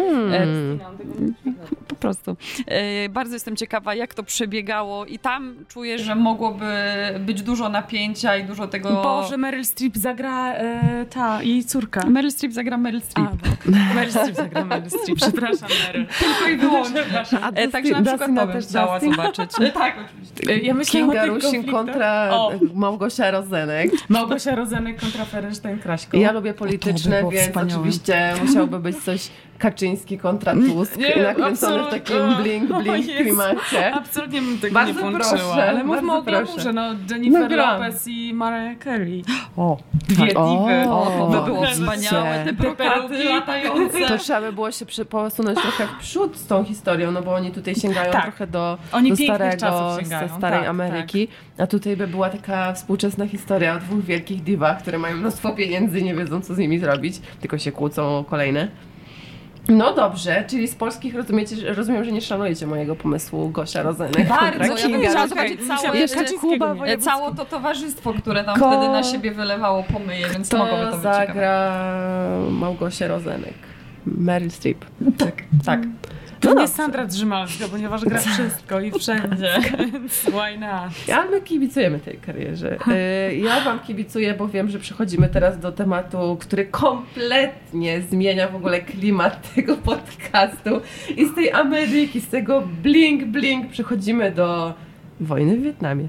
Speaker 4: Po prostu. Bardzo jestem ciekawa, jak to przebiegało i tam czuję, że mogłoby być dużo napięcia i dużo tego...
Speaker 3: Boże, Meryl Streep zagra jej córka.
Speaker 4: Meryl Streep zagra zagra Meryl Streep.
Speaker 3: Meryl Streep zagra Meryl Streep. Przepraszam, Meryl.
Speaker 4: Tylko i wyłącznie. Także na przykład to bym chciała zobaczyć.
Speaker 2: Tak,
Speaker 3: oczywiście. Ja myślałam
Speaker 2: Kinga
Speaker 3: o tych
Speaker 2: Rusin
Speaker 3: konfliktach.
Speaker 2: kontra Małgosia Rozenek.
Speaker 3: Małgosia Rozenek kontra Ferenstein-Kraśko.
Speaker 2: Ja lubię polityczne, więc wspaniałe. Oczywiście musiałoby być coś Kaczyński kontra Tusk, nakręcony w takim bling klimacie.
Speaker 3: Absolutnie bym tego
Speaker 2: bardzo
Speaker 3: nie włączyła.
Speaker 2: Proszę,
Speaker 3: ale mówmy o glamourze. Jennifer Lopez i Mariah Carey. Dwie diwy.
Speaker 4: To by było wspaniałe. Te peruki latające.
Speaker 2: To trzeba by było się posunąć trochę w przód z tą historią, no bo oni tutaj sięgają trochę do starej Ameryki. A tutaj by była taka współczesna historia o dwóch wielkich diwach, które mają mnóstwo pieniędzy i nie wiedzą, co z nimi zrobić, tylko się kłócą o kolejne. No dobrze, czyli z polskich rozumiem, że nie szanujecie mojego pomysłu Gosia Rozenek.
Speaker 4: Bardzo, ja bym chciała zobaczyć całe to towarzystwo, które tam wtedy na siebie wylewało pomyje, więc to mogłoby to być ciekawe.
Speaker 2: Zagra Małgosię Rozenek? Meryl Streep.
Speaker 3: Tak. To nie Sandra Drzymalska, ponieważ gra wszystko i wszędzie, więc why not?
Speaker 2: Ale my kibicujemy tej karierze. Ja wam kibicuję, bo wiem, że przechodzimy teraz do tematu, który kompletnie zmienia w ogóle klimat tego podcastu. I z tej Ameryki, z tego bling przechodzimy do wojny w Wietnamie.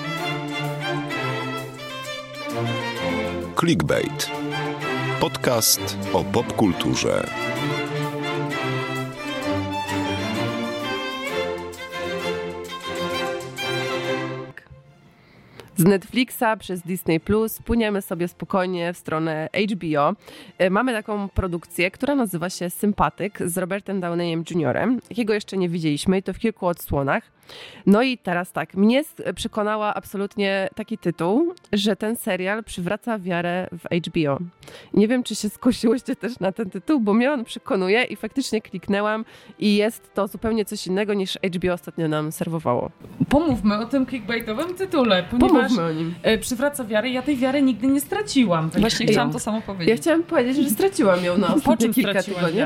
Speaker 1: Clickbait. Podcast o popkulturze.
Speaker 2: Z Netflixa przez Disney Plus płyniemy sobie spokojnie w stronę HBO. Mamy taką produkcję, która nazywa się Sympatyk z Robertem Downeyem Jr., jakiego jeszcze nie widzieliśmy i to w kilku odsłonach. No i teraz tak, mnie przekonała absolutnie taki tytuł, że ten serial przywraca wiarę w HBO. Nie wiem, czy się skusiłyście też na ten tytuł, bo mnie on przekonuje i faktycznie kliknęłam i jest to zupełnie coś innego niż HBO ostatnio nam serwowało.
Speaker 3: Pomówmy o tym clickbaitowym tytule, ponieważ
Speaker 2: Pomówmy o nim.
Speaker 3: Przywraca wiarę. Ja tej wiary nigdy nie straciłam.
Speaker 4: Właśnie chciałam to samo powiedzieć.
Speaker 2: Ja chciałam powiedzieć, że straciłam ją na ostatnie kilka tygodni.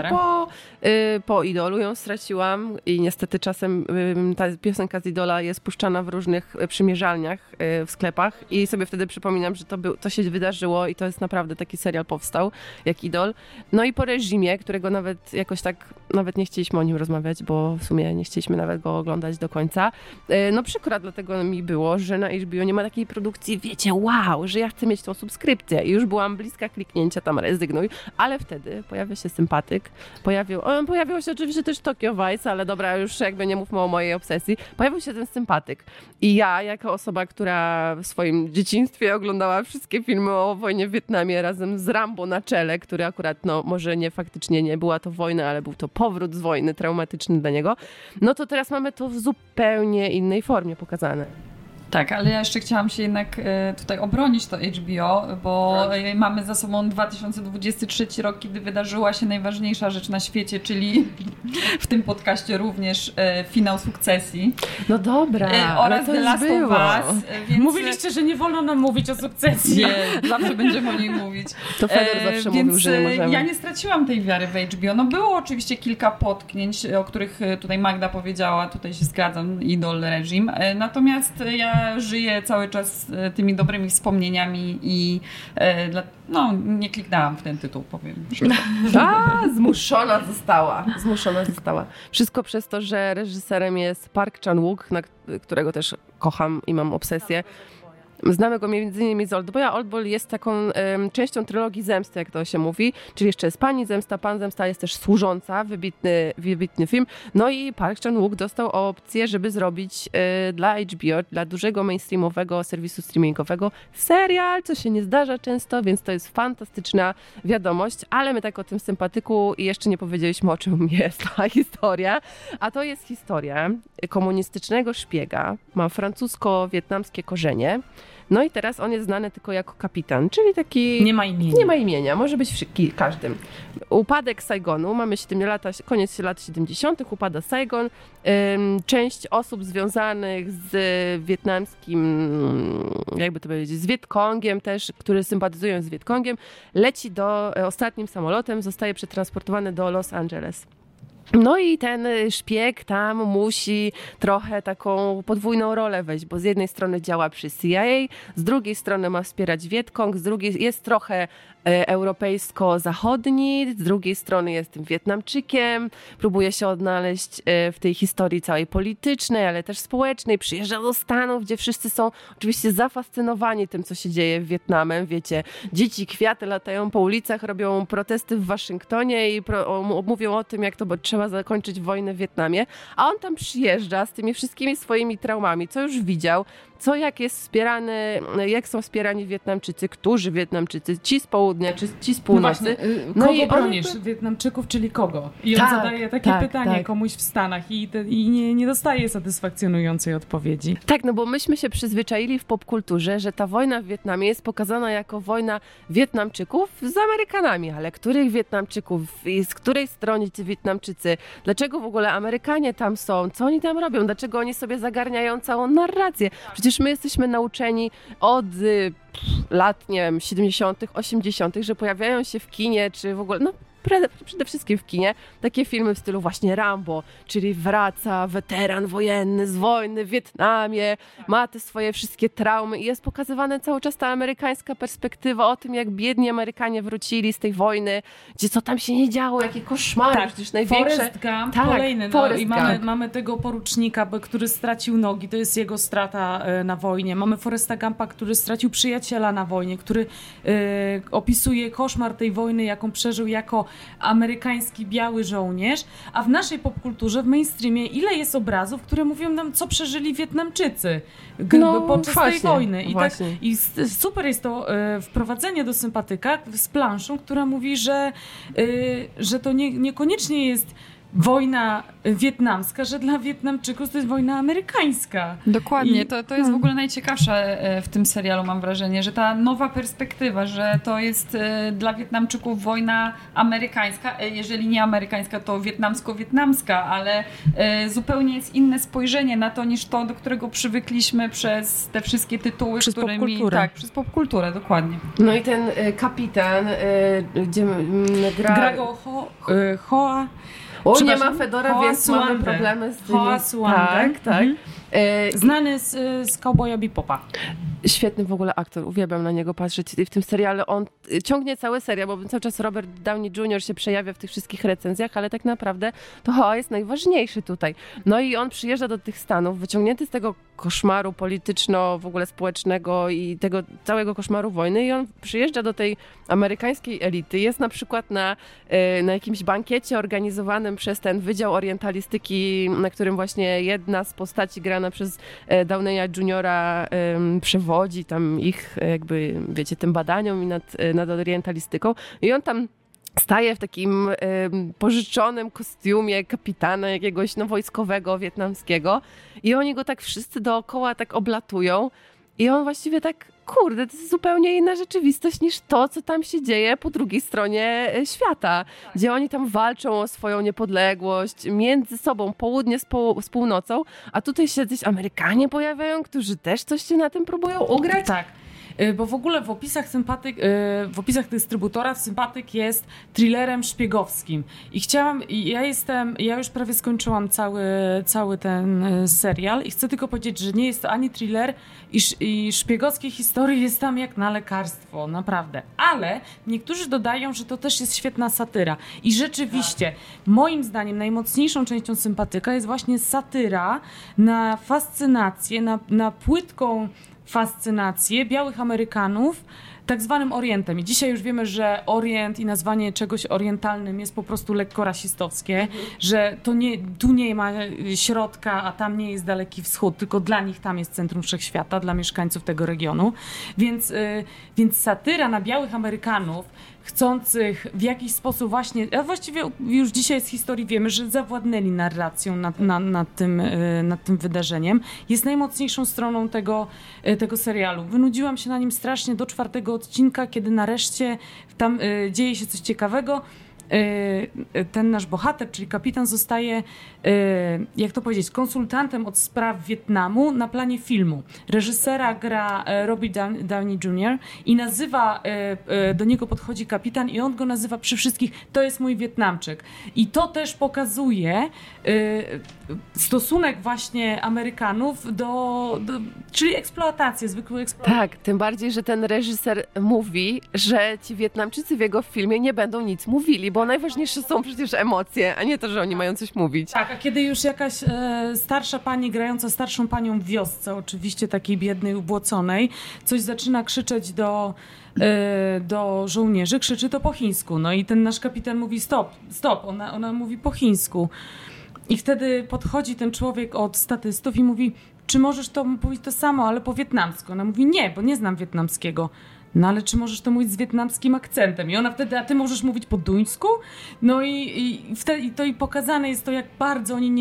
Speaker 2: Po Idolu ją straciłam i niestety czasem ta piosenka z Idola jest puszczana w różnych przymierzalniach w sklepach i sobie wtedy przypominam, że to się wydarzyło i to jest naprawdę taki serial powstał, jak Idol. No i po Reżimie, którego nawet jakoś tak, nawet nie chcieliśmy o nim rozmawiać, bo w sumie nie chcieliśmy nawet go oglądać do końca. No przykro dlatego mi było, że na HBO nie ma takiej produkcji, wiecie, wow, że ja chcę mieć tą subskrypcję i już byłam bliska kliknięcia, tam rezygnuj, ale wtedy pojawia się Sympatyk, pojawiło się oczywiście też Tokyo Vice, ale dobra, już jakby nie mówmy o mojej obsesji. Pojawił się ten Sympatyk. I ja, jako osoba, która w swoim dzieciństwie oglądała wszystkie filmy o wojnie w Wietnamie razem z Rambo na czele, który akurat, no może nie faktycznie nie była to wojna, ale był to powrót z wojny traumatyczny dla niego, no to teraz mamy to w zupełnie innej formie pokazane.
Speaker 4: Tak, ale ja jeszcze chciałam się jednak tutaj obronić to HBO, bo mamy za sobą 2023 rok, kiedy wydarzyła się najważniejsza rzecz na świecie, czyli w tym podcaście również finał Sukcesji.
Speaker 2: No dobra,
Speaker 4: oraz The Last of Us.
Speaker 3: Więc... Mówiliście, że nie wolno nam mówić o Sukcesji.
Speaker 4: Nie, zawsze będziemy o niej mówić.
Speaker 2: To Fedor zawsze mówił, że nie możemy.
Speaker 4: Ja nie straciłam tej wiary w HBO. No było oczywiście kilka potknięć, o których tutaj Magda powiedziała, tutaj się zgadzam, Idol, Reżim. Natomiast ja żyję cały czas tymi dobrymi wspomnieniami i nie kliknęłam w ten tytuł, powiem.
Speaker 2: Zmuszona została. Wszystko przez to, że reżyserem jest Park Chan-wook, na którego też kocham i mam obsesję. Znamy go m.in. z Oldboya. Oldboy jest taką częścią trylogii Zemsty, jak to się mówi, czyli jeszcze jest Pani Zemsta, Pan Zemsta, jest też Służąca, wybitny film. No i Park Chan-wook dostał opcję, żeby zrobić dla HBO, dla dużego mainstreamowego serwisu streamingowego serial, co się nie zdarza często, więc to jest fantastyczna wiadomość, ale my tak o tym Sympatyku i jeszcze nie powiedzieliśmy, o czym jest ta historia, a to jest historia komunistycznego szpiega, ma francusko-wietnamskie korzenie. No i teraz on jest znany tylko jako kapitan, czyli taki...
Speaker 3: Nie ma imienia.
Speaker 2: Może być każdym. Upadek Saigonu, mamy koniec lat 70., upada Saigon. Część osób związanych z wietnamskim, jakby to powiedzieć, z Wietkongiem też, którzy sympatyzują z Wietkongiem, leci ostatnim samolotem, zostaje przetransportowany do Los Angeles. No i ten szpieg tam musi trochę taką podwójną rolę wejść, bo z jednej strony działa przy CIA, z drugiej strony ma wspierać Wietkong, z drugiej jest trochę europejsko-zachodni, z drugiej strony jest tym Wietnamczykiem, próbuje się odnaleźć w tej historii całej politycznej, ale też społecznej, przyjeżdża do Stanów, gdzie wszyscy są oczywiście zafascynowani tym, co się dzieje w Wietnamie, wiecie, dzieci, kwiaty latają po ulicach, robią protesty w Waszyngtonie i mówią o tym, jak to trzeba zakończyć wojnę w Wietnamie, a on tam przyjeżdża z tymi wszystkimi swoimi traumami, co już widział, jak są wspierani Wietnamczycy, którzy Wietnamczycy, ci z południa czy ci z północy.
Speaker 3: No kogo bronisz? Wietnamczyków, czyli kogo? I on zadaje takie pytanie komuś w Stanach i nie dostaje satysfakcjonującej odpowiedzi.
Speaker 2: Tak, no bo myśmy się przyzwyczaili w popkulturze, że ta wojna w Wietnamie jest pokazana jako wojna Wietnamczyków z Amerykanami, ale których Wietnamczyków i z której strony ci Wietnamczycy? Dlaczego w ogóle Amerykanie tam są? Co oni tam robią? Dlaczego oni sobie zagarniają całą narrację? Przecież my jesteśmy nauczeni od lat, nie wiem, 70., 80., że pojawiają się w kinie, czy w ogóle, no przede wszystkim w kinie, takie filmy w stylu właśnie Rambo, czyli wraca weteran wojenny z wojny w Wietnamie, ma te swoje wszystkie traumy i jest pokazywana cały czas ta amerykańska perspektywa o tym, jak biedni Amerykanie wrócili z tej wojny, gdzie co tam się nie działo, jakie koszmary,
Speaker 3: tak,
Speaker 2: przecież największe...
Speaker 3: Forrest Gump, kolejny, i mamy tego porucznika, który stracił nogi, to jest jego strata na wojnie. Mamy Forresta Gumpa, który stracił przyjaciela na wojnie, który opisuje koszmar tej wojny, jaką przeżył jako amerykański biały żołnierz, a w naszej popkulturze, w mainstreamie, ile jest obrazów, które mówią nam, co przeżyli Wietnamczycy podczas tej wojny. I super jest to wprowadzenie do sympatyka z planszą, która mówi, że to niekoniecznie jest wojna wietnamska, że dla Wietnamczyków to jest wojna amerykańska.
Speaker 4: Dokładnie, to jest w ogóle najciekawsze w tym serialu, mam wrażenie, że ta nowa perspektywa, że to jest dla Wietnamczyków wojna amerykańska, jeżeli nie amerykańska, to wietnamsko-wietnamska, ale zupełnie jest inne spojrzenie na to, niż to, do którego przywykliśmy przez te wszystkie tytuły,
Speaker 3: przez popkulturę.
Speaker 4: Tak, przez popkulturę, dokładnie.
Speaker 2: No i ten kapitan, gdzie gra
Speaker 3: go Hoa...
Speaker 2: nie ma Fedora, więc mamy problemy z tym. Tak.
Speaker 3: Znany z Cowboya Bebopa.
Speaker 2: Świetny w ogóle aktor, uwielbiam na niego patrzeć. I w tym serialu on ciągnie cały serial, bo cały czas Robert Downey Jr. się przejawia w tych wszystkich recenzjach, ale tak naprawdę to Hoa jest najważniejszy tutaj. No i on przyjeżdża do tych Stanów, wyciągnięty z tego koszmaru polityczno, w ogóle społecznego i tego całego koszmaru wojny i on przyjeżdża do tej amerykańskiej elity. Jest na przykład na jakimś bankiecie organizowanym przez ten Wydział Orientalistyki, na którym właśnie jedna z postaci grana przez Downeya Jr. przewodzi tam ich jakby, wiecie, tym badaniom i nad orientalistyką. I on tam staje w takim pożyczonym kostiumie kapitana jakiegoś wojskowego, wietnamskiego i oni go tak wszyscy dookoła tak oblatują i on właściwie tak, kurde, to jest zupełnie inna rzeczywistość niż to, co tam się dzieje po drugiej stronie świata, gdzie oni tam walczą o swoją niepodległość między sobą, południe z północą, a tutaj się jacyś Amerykanie pojawiają, którzy też coś się na tym próbują ugrać.
Speaker 3: Tak. Bo w ogóle w opisach dystrybutora Sympatyk jest thrillerem szpiegowskim. Ja już prawie skończyłam cały ten serial i chcę tylko powiedzieć, że nie jest to ani thriller i szpiegowskiej historii jest tam jak na lekarstwo, naprawdę. Ale niektórzy dodają, że to też jest świetna satyra. I rzeczywiście, moim zdaniem najmocniejszą częścią Sympatyka jest właśnie satyra na fascynację, na płytką fascynację białych Amerykanów tak zwanym Orientem. I dzisiaj już wiemy, że Orient i nazwanie czegoś orientalnym jest po prostu lekko rasistowskie, że tu nie ma środka, a tam nie jest Daleki Wschód, tylko dla nich tam jest centrum wszechświata, dla mieszkańców tego regionu. Więc satyra na białych Amerykanów chcących w jakiś sposób właśnie, a właściwie już dzisiaj z historii wiemy, że zawładnęli narracją nad tym wydarzeniem, jest najmocniejszą stroną tego serialu. Wynudziłam się na nim strasznie do 4. odcinka, kiedy nareszcie tam dzieje się coś ciekawego. ten nasz bohater, czyli kapitan, zostaje, jak to powiedzieć, konsultantem od spraw Wietnamu na planie filmu. Reżysera gra Robert Downey Jr. i nazywa, do niego podchodzi kapitan i on go nazywa przy wszystkich, to jest mój Wietnamczyk. I to też pokazuje stosunek właśnie Amerykanów czyli eksploatację, zwykłą eksploatację.
Speaker 2: Tak, tym bardziej, że ten reżyser mówi, że ci Wietnamczycy w jego filmie nie będą nic mówili, bo najważniejsze są przecież emocje, a nie to, że oni mają coś mówić.
Speaker 3: Tak, a kiedy już jakaś starsza pani grająca starszą panią w wiosce, oczywiście takiej biednej, ubłoconej, coś zaczyna krzyczeć do żołnierzy, krzyczy to po chińsku. No i ten nasz kapitan mówi stop, ona mówi po chińsku. I wtedy podchodzi ten człowiek od statystów i mówi, czy możesz to mówić to samo, ale po wietnamsku? Ona mówi, nie, bo nie znam wietnamskiego. No ale czy możesz to mówić z wietnamskim akcentem? I ona wtedy, a ty możesz mówić po duńsku? No i wtedy to i pokazane jest to, jak bardzo oni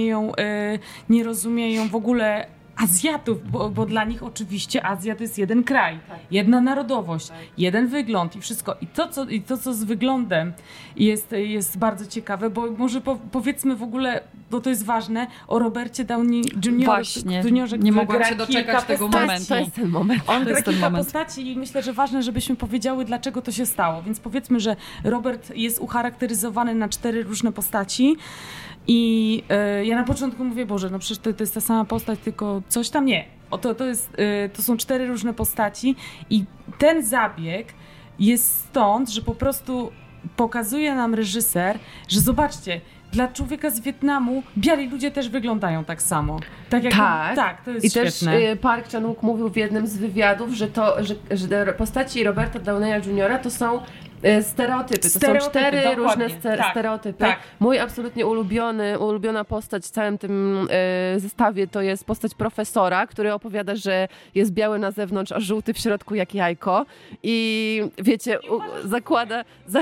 Speaker 3: nie rozumieją w ogóle Azjatów, bo dla nich oczywiście Azja to jest jeden kraj, jedna narodowość, jeden wygląd i wszystko. I to, co z wyglądem jest bardzo ciekawe, bo może powiedzmy w ogóle, bo to jest ważne, o Robercie Downey Jr.
Speaker 4: Właśnie, nie mogłam się doczekać tego momentu.
Speaker 2: To jest ten moment.
Speaker 3: On gra kilka postaci i myślę, że ważne, żebyśmy powiedziały, dlaczego to się stało. Więc powiedzmy, że Robert jest ucharakteryzowany na 4 różne postaci. I ja na początku mówię, Boże, no przecież to jest ta sama postać, tylko coś tam nie. To są 4 różne postaci i ten zabieg jest stąd, że po prostu pokazuje nam reżyser, że zobaczcie, dla człowieka z Wietnamu biali ludzie też wyglądają tak samo. Tak, to jest
Speaker 2: i
Speaker 3: świetne.
Speaker 2: też Park Chan-wook mówił w jednym z wywiadów, że postaci Roberta Downeya Jr. to są stereotypy. To są 4 różne stereotypy. Tak. Mój absolutnie ulubiona postać w całym tym zestawie to jest postać profesora, który opowiada, że jest biały na zewnątrz, a żółty w środku jak jajko. I wiecie, zakłada...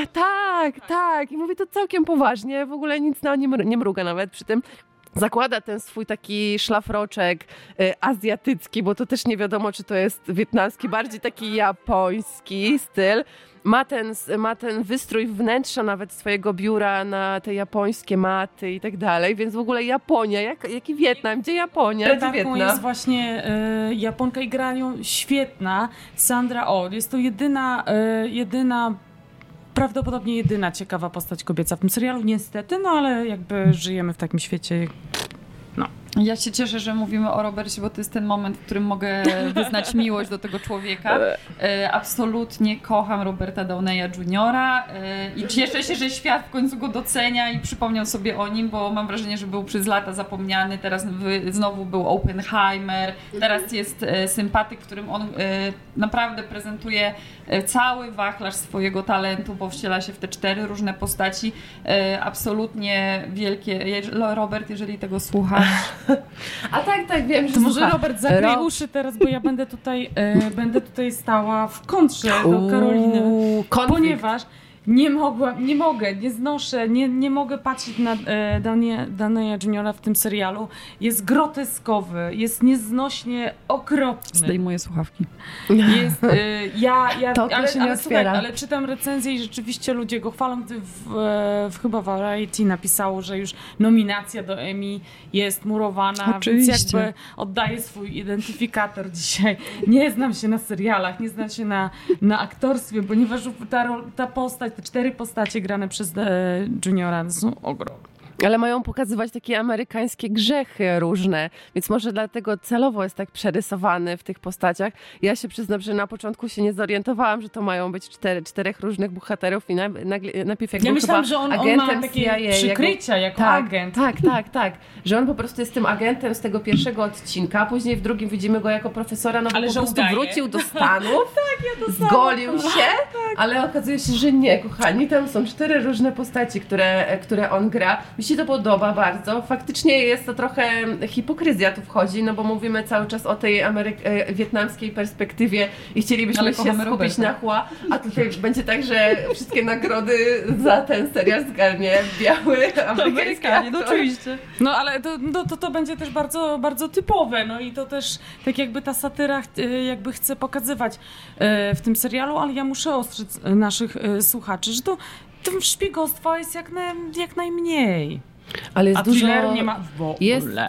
Speaker 2: Tak. I mówi to całkiem poważnie. W ogóle nic na nie mruga nawet przy tym. Zakłada ten swój taki szlafroczek azjatycki, bo to też nie wiadomo, czy to jest wietnamski, bardziej taki japoński styl. Ma ten wystrój wnętrza nawet swojego biura na te japońskie maty i tak dalej, więc w ogóle Japonia, jaki Wietnam, gdzie Japonia, gdzie Wietnam?
Speaker 3: Jest właśnie Japonka i gra ją świetna, Sandra Oh. Jest to prawdopodobnie jedyna ciekawa postać kobieca w tym serialu, niestety, no ale jakby żyjemy w takim świecie. No.
Speaker 4: Ja się cieszę, że mówimy o Robercie, bo to jest ten moment, w którym mogę wyznać miłość do tego człowieka. Absolutnie kocham Roberta Downeya Jr. I cieszę się, że świat w końcu go docenia i przypomniał sobie o nim, bo mam wrażenie, że był przez lata zapomniany. Teraz znowu był Oppenheimer, teraz jest sympatyk, którym on naprawdę prezentuje cały wachlarz swojego talentu, bo wciela się w te 4 różne postaci. Absolutnie wielkie. Robert, jeżeli tego słuchasz...
Speaker 2: A tak, wiem, że
Speaker 3: to może Robert zakryj uszy teraz, bo ja będę tutaj stała w kontrze do Karoliny, ponieważ nie mogę patrzeć na Downeya Jr. w tym serialu. Jest groteskowy, jest nieznośnie okropny.
Speaker 4: Zdejmuję słuchawki.
Speaker 3: Jest,
Speaker 2: słuchaj,
Speaker 3: ale czytam recenzję i rzeczywiście ludzie go chwalą. Chyba Variety napisało, że już nominacja do Emmy jest murowana,
Speaker 4: oczywiście.
Speaker 3: Więc jakby oddaję swój identyfikator dzisiaj. Nie znam się na serialach, nie znam się na aktorstwie, ponieważ ta postać, te 4 postacie grane przez Juniora są ogromne.
Speaker 2: Ale mają pokazywać takie amerykańskie grzechy różne, więc może dlatego celowo jest tak przerysowany w tych postaciach. Ja się przyznam, że na początku się nie zorientowałam, że to mają być 4 różnych bohaterów i najpierw jak
Speaker 3: ja myślałam, że on ma takie CIA, przykrycia jako agent.
Speaker 2: Tak. Że on po prostu jest tym agentem z tego pierwszego odcinka, później w drugim widzimy go jako profesora, no bo po prostu wrócił do Stanów, zgolił się, ale okazuje się, że nie, kochani, tam są 4 różne postaci, które on gra. Mi się to podoba bardzo. Faktycznie jest to trochę hipokryzja tu wchodzi, no bo mówimy cały czas o tej wietnamskiej perspektywie i chcielibyśmy się skupić na Hua, a tutaj będzie tak, że wszystkie nagrody za ten serial zgarnie biały Amerykanin.
Speaker 3: No oczywiście. No ale to będzie też bardzo, bardzo typowe, no i to też tak jakby ta satyra jakby chce pokazywać w tym serialu, ale ja muszę ostrzec naszych słuchaczy, że to tym szpiegostwa jest jak najmniej.
Speaker 2: Ale jest dużo,
Speaker 3: thrilleru nie ma w ogóle.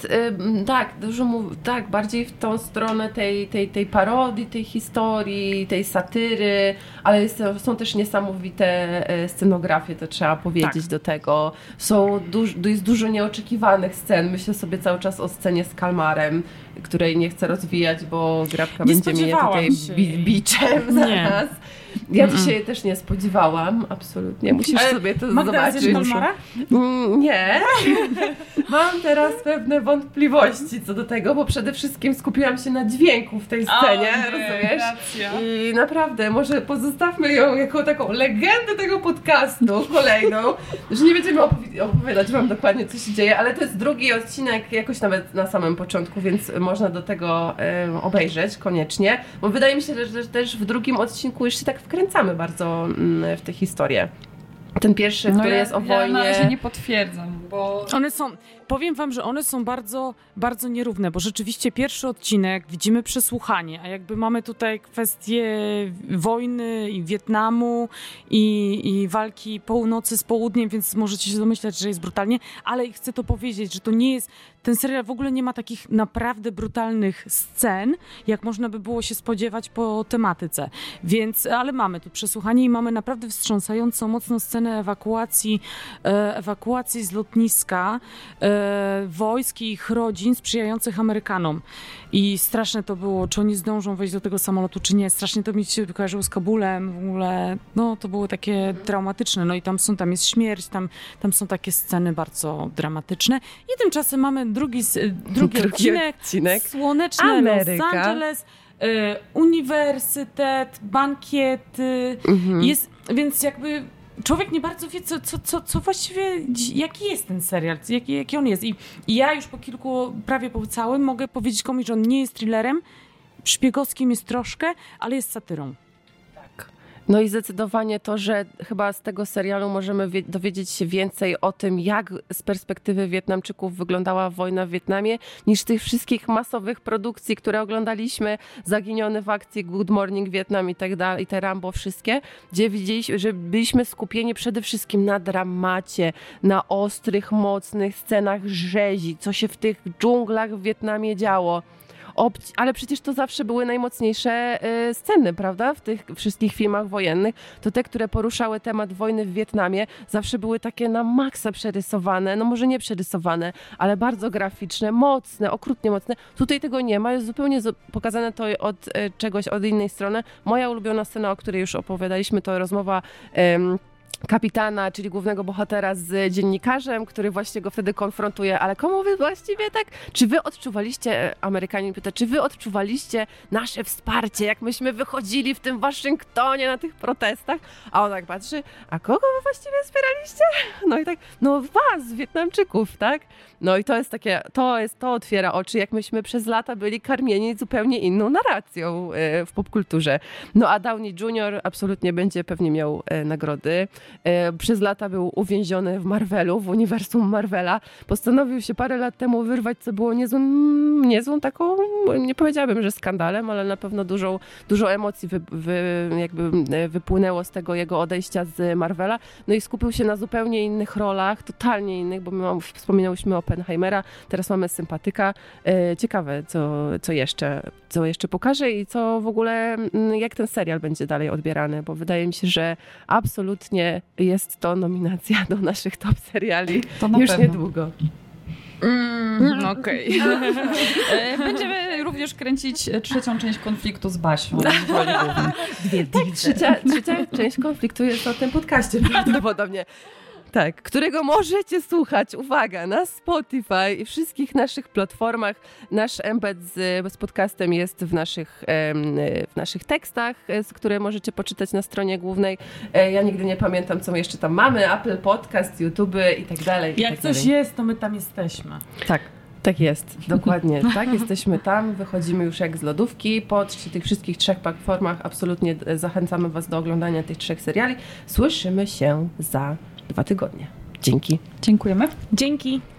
Speaker 2: Tak, bardziej w tą stronę tej parodii, tej historii, tej satyry, ale są też niesamowite scenografie, to trzeba powiedzieć do tego. Jest dużo nieoczekiwanych scen. Myślę sobie cały czas o scenie z kalmarem, której nie chcę rozwijać, bo Grabka będzie mnie tutaj biczem zaraz. Ja dzisiaj też nie spodziewałam, absolutnie. Musisz sobie to zobaczyć. Nie. Mam teraz pewne wątpliwości co do tego, bo przede wszystkim skupiłam się na dźwięku w tej scenie, rozumiesz?
Speaker 3: Racja.
Speaker 2: I naprawdę, może pozostawmy ją jako taką legendę tego podcastu kolejną, że nie będziemy opowiadać wam dokładnie, co się dzieje, ale to jest drugi odcinek, jakoś nawet na samym początku, więc można do tego obejrzeć koniecznie, bo wydaje mi się, że też w drugim odcinku już się tak wkręcamy bardzo w tę historię. Ten pierwszy, który jest o wojnie.
Speaker 4: Ja na razie nie potwierdzam, bo...
Speaker 3: Powiem wam, że one są bardzo, bardzo nierówne, bo rzeczywiście pierwszy odcinek widzimy przesłuchanie, a jakby mamy tutaj kwestię wojny i Wietnamu i walki północy z południem, więc możecie się domyślać, że jest brutalnie, ale chcę to powiedzieć, że to nie jest, ten serial w ogóle nie ma takich naprawdę brutalnych scen, jak można by było się spodziewać po tematyce, więc, ale mamy tu przesłuchanie i mamy naprawdę wstrząsającą mocną scenę ewakuacji z lotniska, wojsk i ich rodzin sprzyjających Amerykanom. I straszne to było, czy oni zdążą wejść do tego samolotu, czy nie. Strasznie to mi się kojarzyło z Kabulem. W ogóle, no to było takie traumatyczne. No i tam jest śmierć, tam są takie sceny bardzo dramatyczne. I tymczasem mamy drugi odcinek. Słoneczne
Speaker 2: Ameryka.
Speaker 3: Los Angeles, uniwersytet, bankiety. Jest, więc jakby człowiek nie bardzo wie, co właściwie, jaki jest ten serial, jaki on jest. I ja już prawie po całym mogę powiedzieć komuś, że on nie jest thrillerem, szpiegowskim jest troszkę, ale jest satyrą.
Speaker 2: Tak. No i zdecydowanie to, że chyba z tego serialu możemy dowiedzieć się więcej o tym, jak z perspektywy Wietnamczyków wyglądała wojna w Wietnamie, niż tych wszystkich masowych produkcji, które oglądaliśmy, Zaginiony w akcji, Good Morning Vietnam i tak dalej, i te Rambo wszystkie, gdzie widzieliśmy, że byliśmy skupieni przede wszystkim na dramacie, na ostrych, mocnych scenach rzezi, co się w tych dżunglach w Wietnamie działo. Ale przecież to zawsze były najmocniejsze sceny, prawda? W tych wszystkich filmach wojennych. To te, które poruszały temat wojny w Wietnamie, zawsze były takie na maksa przerysowane. No może nie przerysowane, ale bardzo graficzne, mocne, okrutnie mocne. Tutaj tego nie ma. Jest zupełnie pokazane to od innej strony. Moja ulubiona scena, o której już opowiadaliśmy, to rozmowa kapitana, czyli głównego bohatera z dziennikarzem, który właśnie go wtedy konfrontuje, ale komu wy właściwie tak? Czy wy odczuwaliście, Amerykanin pyta, czy wy odczuwaliście nasze wsparcie, jak myśmy wychodzili w tym Waszyngtonie na tych protestach? A on tak patrzy, a kogo wy właściwie wspieraliście? No i tak, no was, Wietnamczyków, tak? No i to jest takie, to otwiera oczy, jak myśmy przez lata byli karmieni zupełnie inną narracją w popkulturze. No a Downey Jr. absolutnie będzie pewnie miał nagrody. Przez lata był uwięziony w Marvelu, w uniwersum Marvela. Postanowił się parę lat temu wyrwać, co było niezłą taką, nie powiedziałabym, że skandalem, ale na pewno dużo emocji wypłynęło z tego jego odejścia z Marvela. No i skupił się na zupełnie innych rolach, totalnie innych, bo wspominałyśmy Oppenheimera, teraz mamy Sympatyka. Ciekawe, co jeszcze pokaże i co w ogóle, jak ten serial będzie dalej odbierany, bo wydaje mi się, że absolutnie jest to nominacja do naszych top seriali już niedługo.
Speaker 3: Okej.
Speaker 4: Będziemy również kręcić trzecią część konfliktu z Basią.
Speaker 2: Trzecia część konfliktu jest o tym podcaście prawdopodobnie. Tak, którego możecie słuchać, uwaga, na Spotify i wszystkich naszych platformach. Nasz embed z podcastem jest w naszych tekstach, które możecie poczytać na stronie głównej. Ja nigdy nie pamiętam, co my jeszcze tam mamy. Apple Podcast, YouTube i tak dalej.
Speaker 3: Jak coś jest, to my tam jesteśmy.
Speaker 2: Tak jest, dokładnie. Tak, jesteśmy tam, wychodzimy już jak z lodówki. Po tych wszystkich 3 platformach absolutnie zachęcamy was do oglądania tych 3 seriali. Słyszymy się za 2 tygodnie. Dzięki.
Speaker 4: Dziękujemy.
Speaker 3: Dzięki.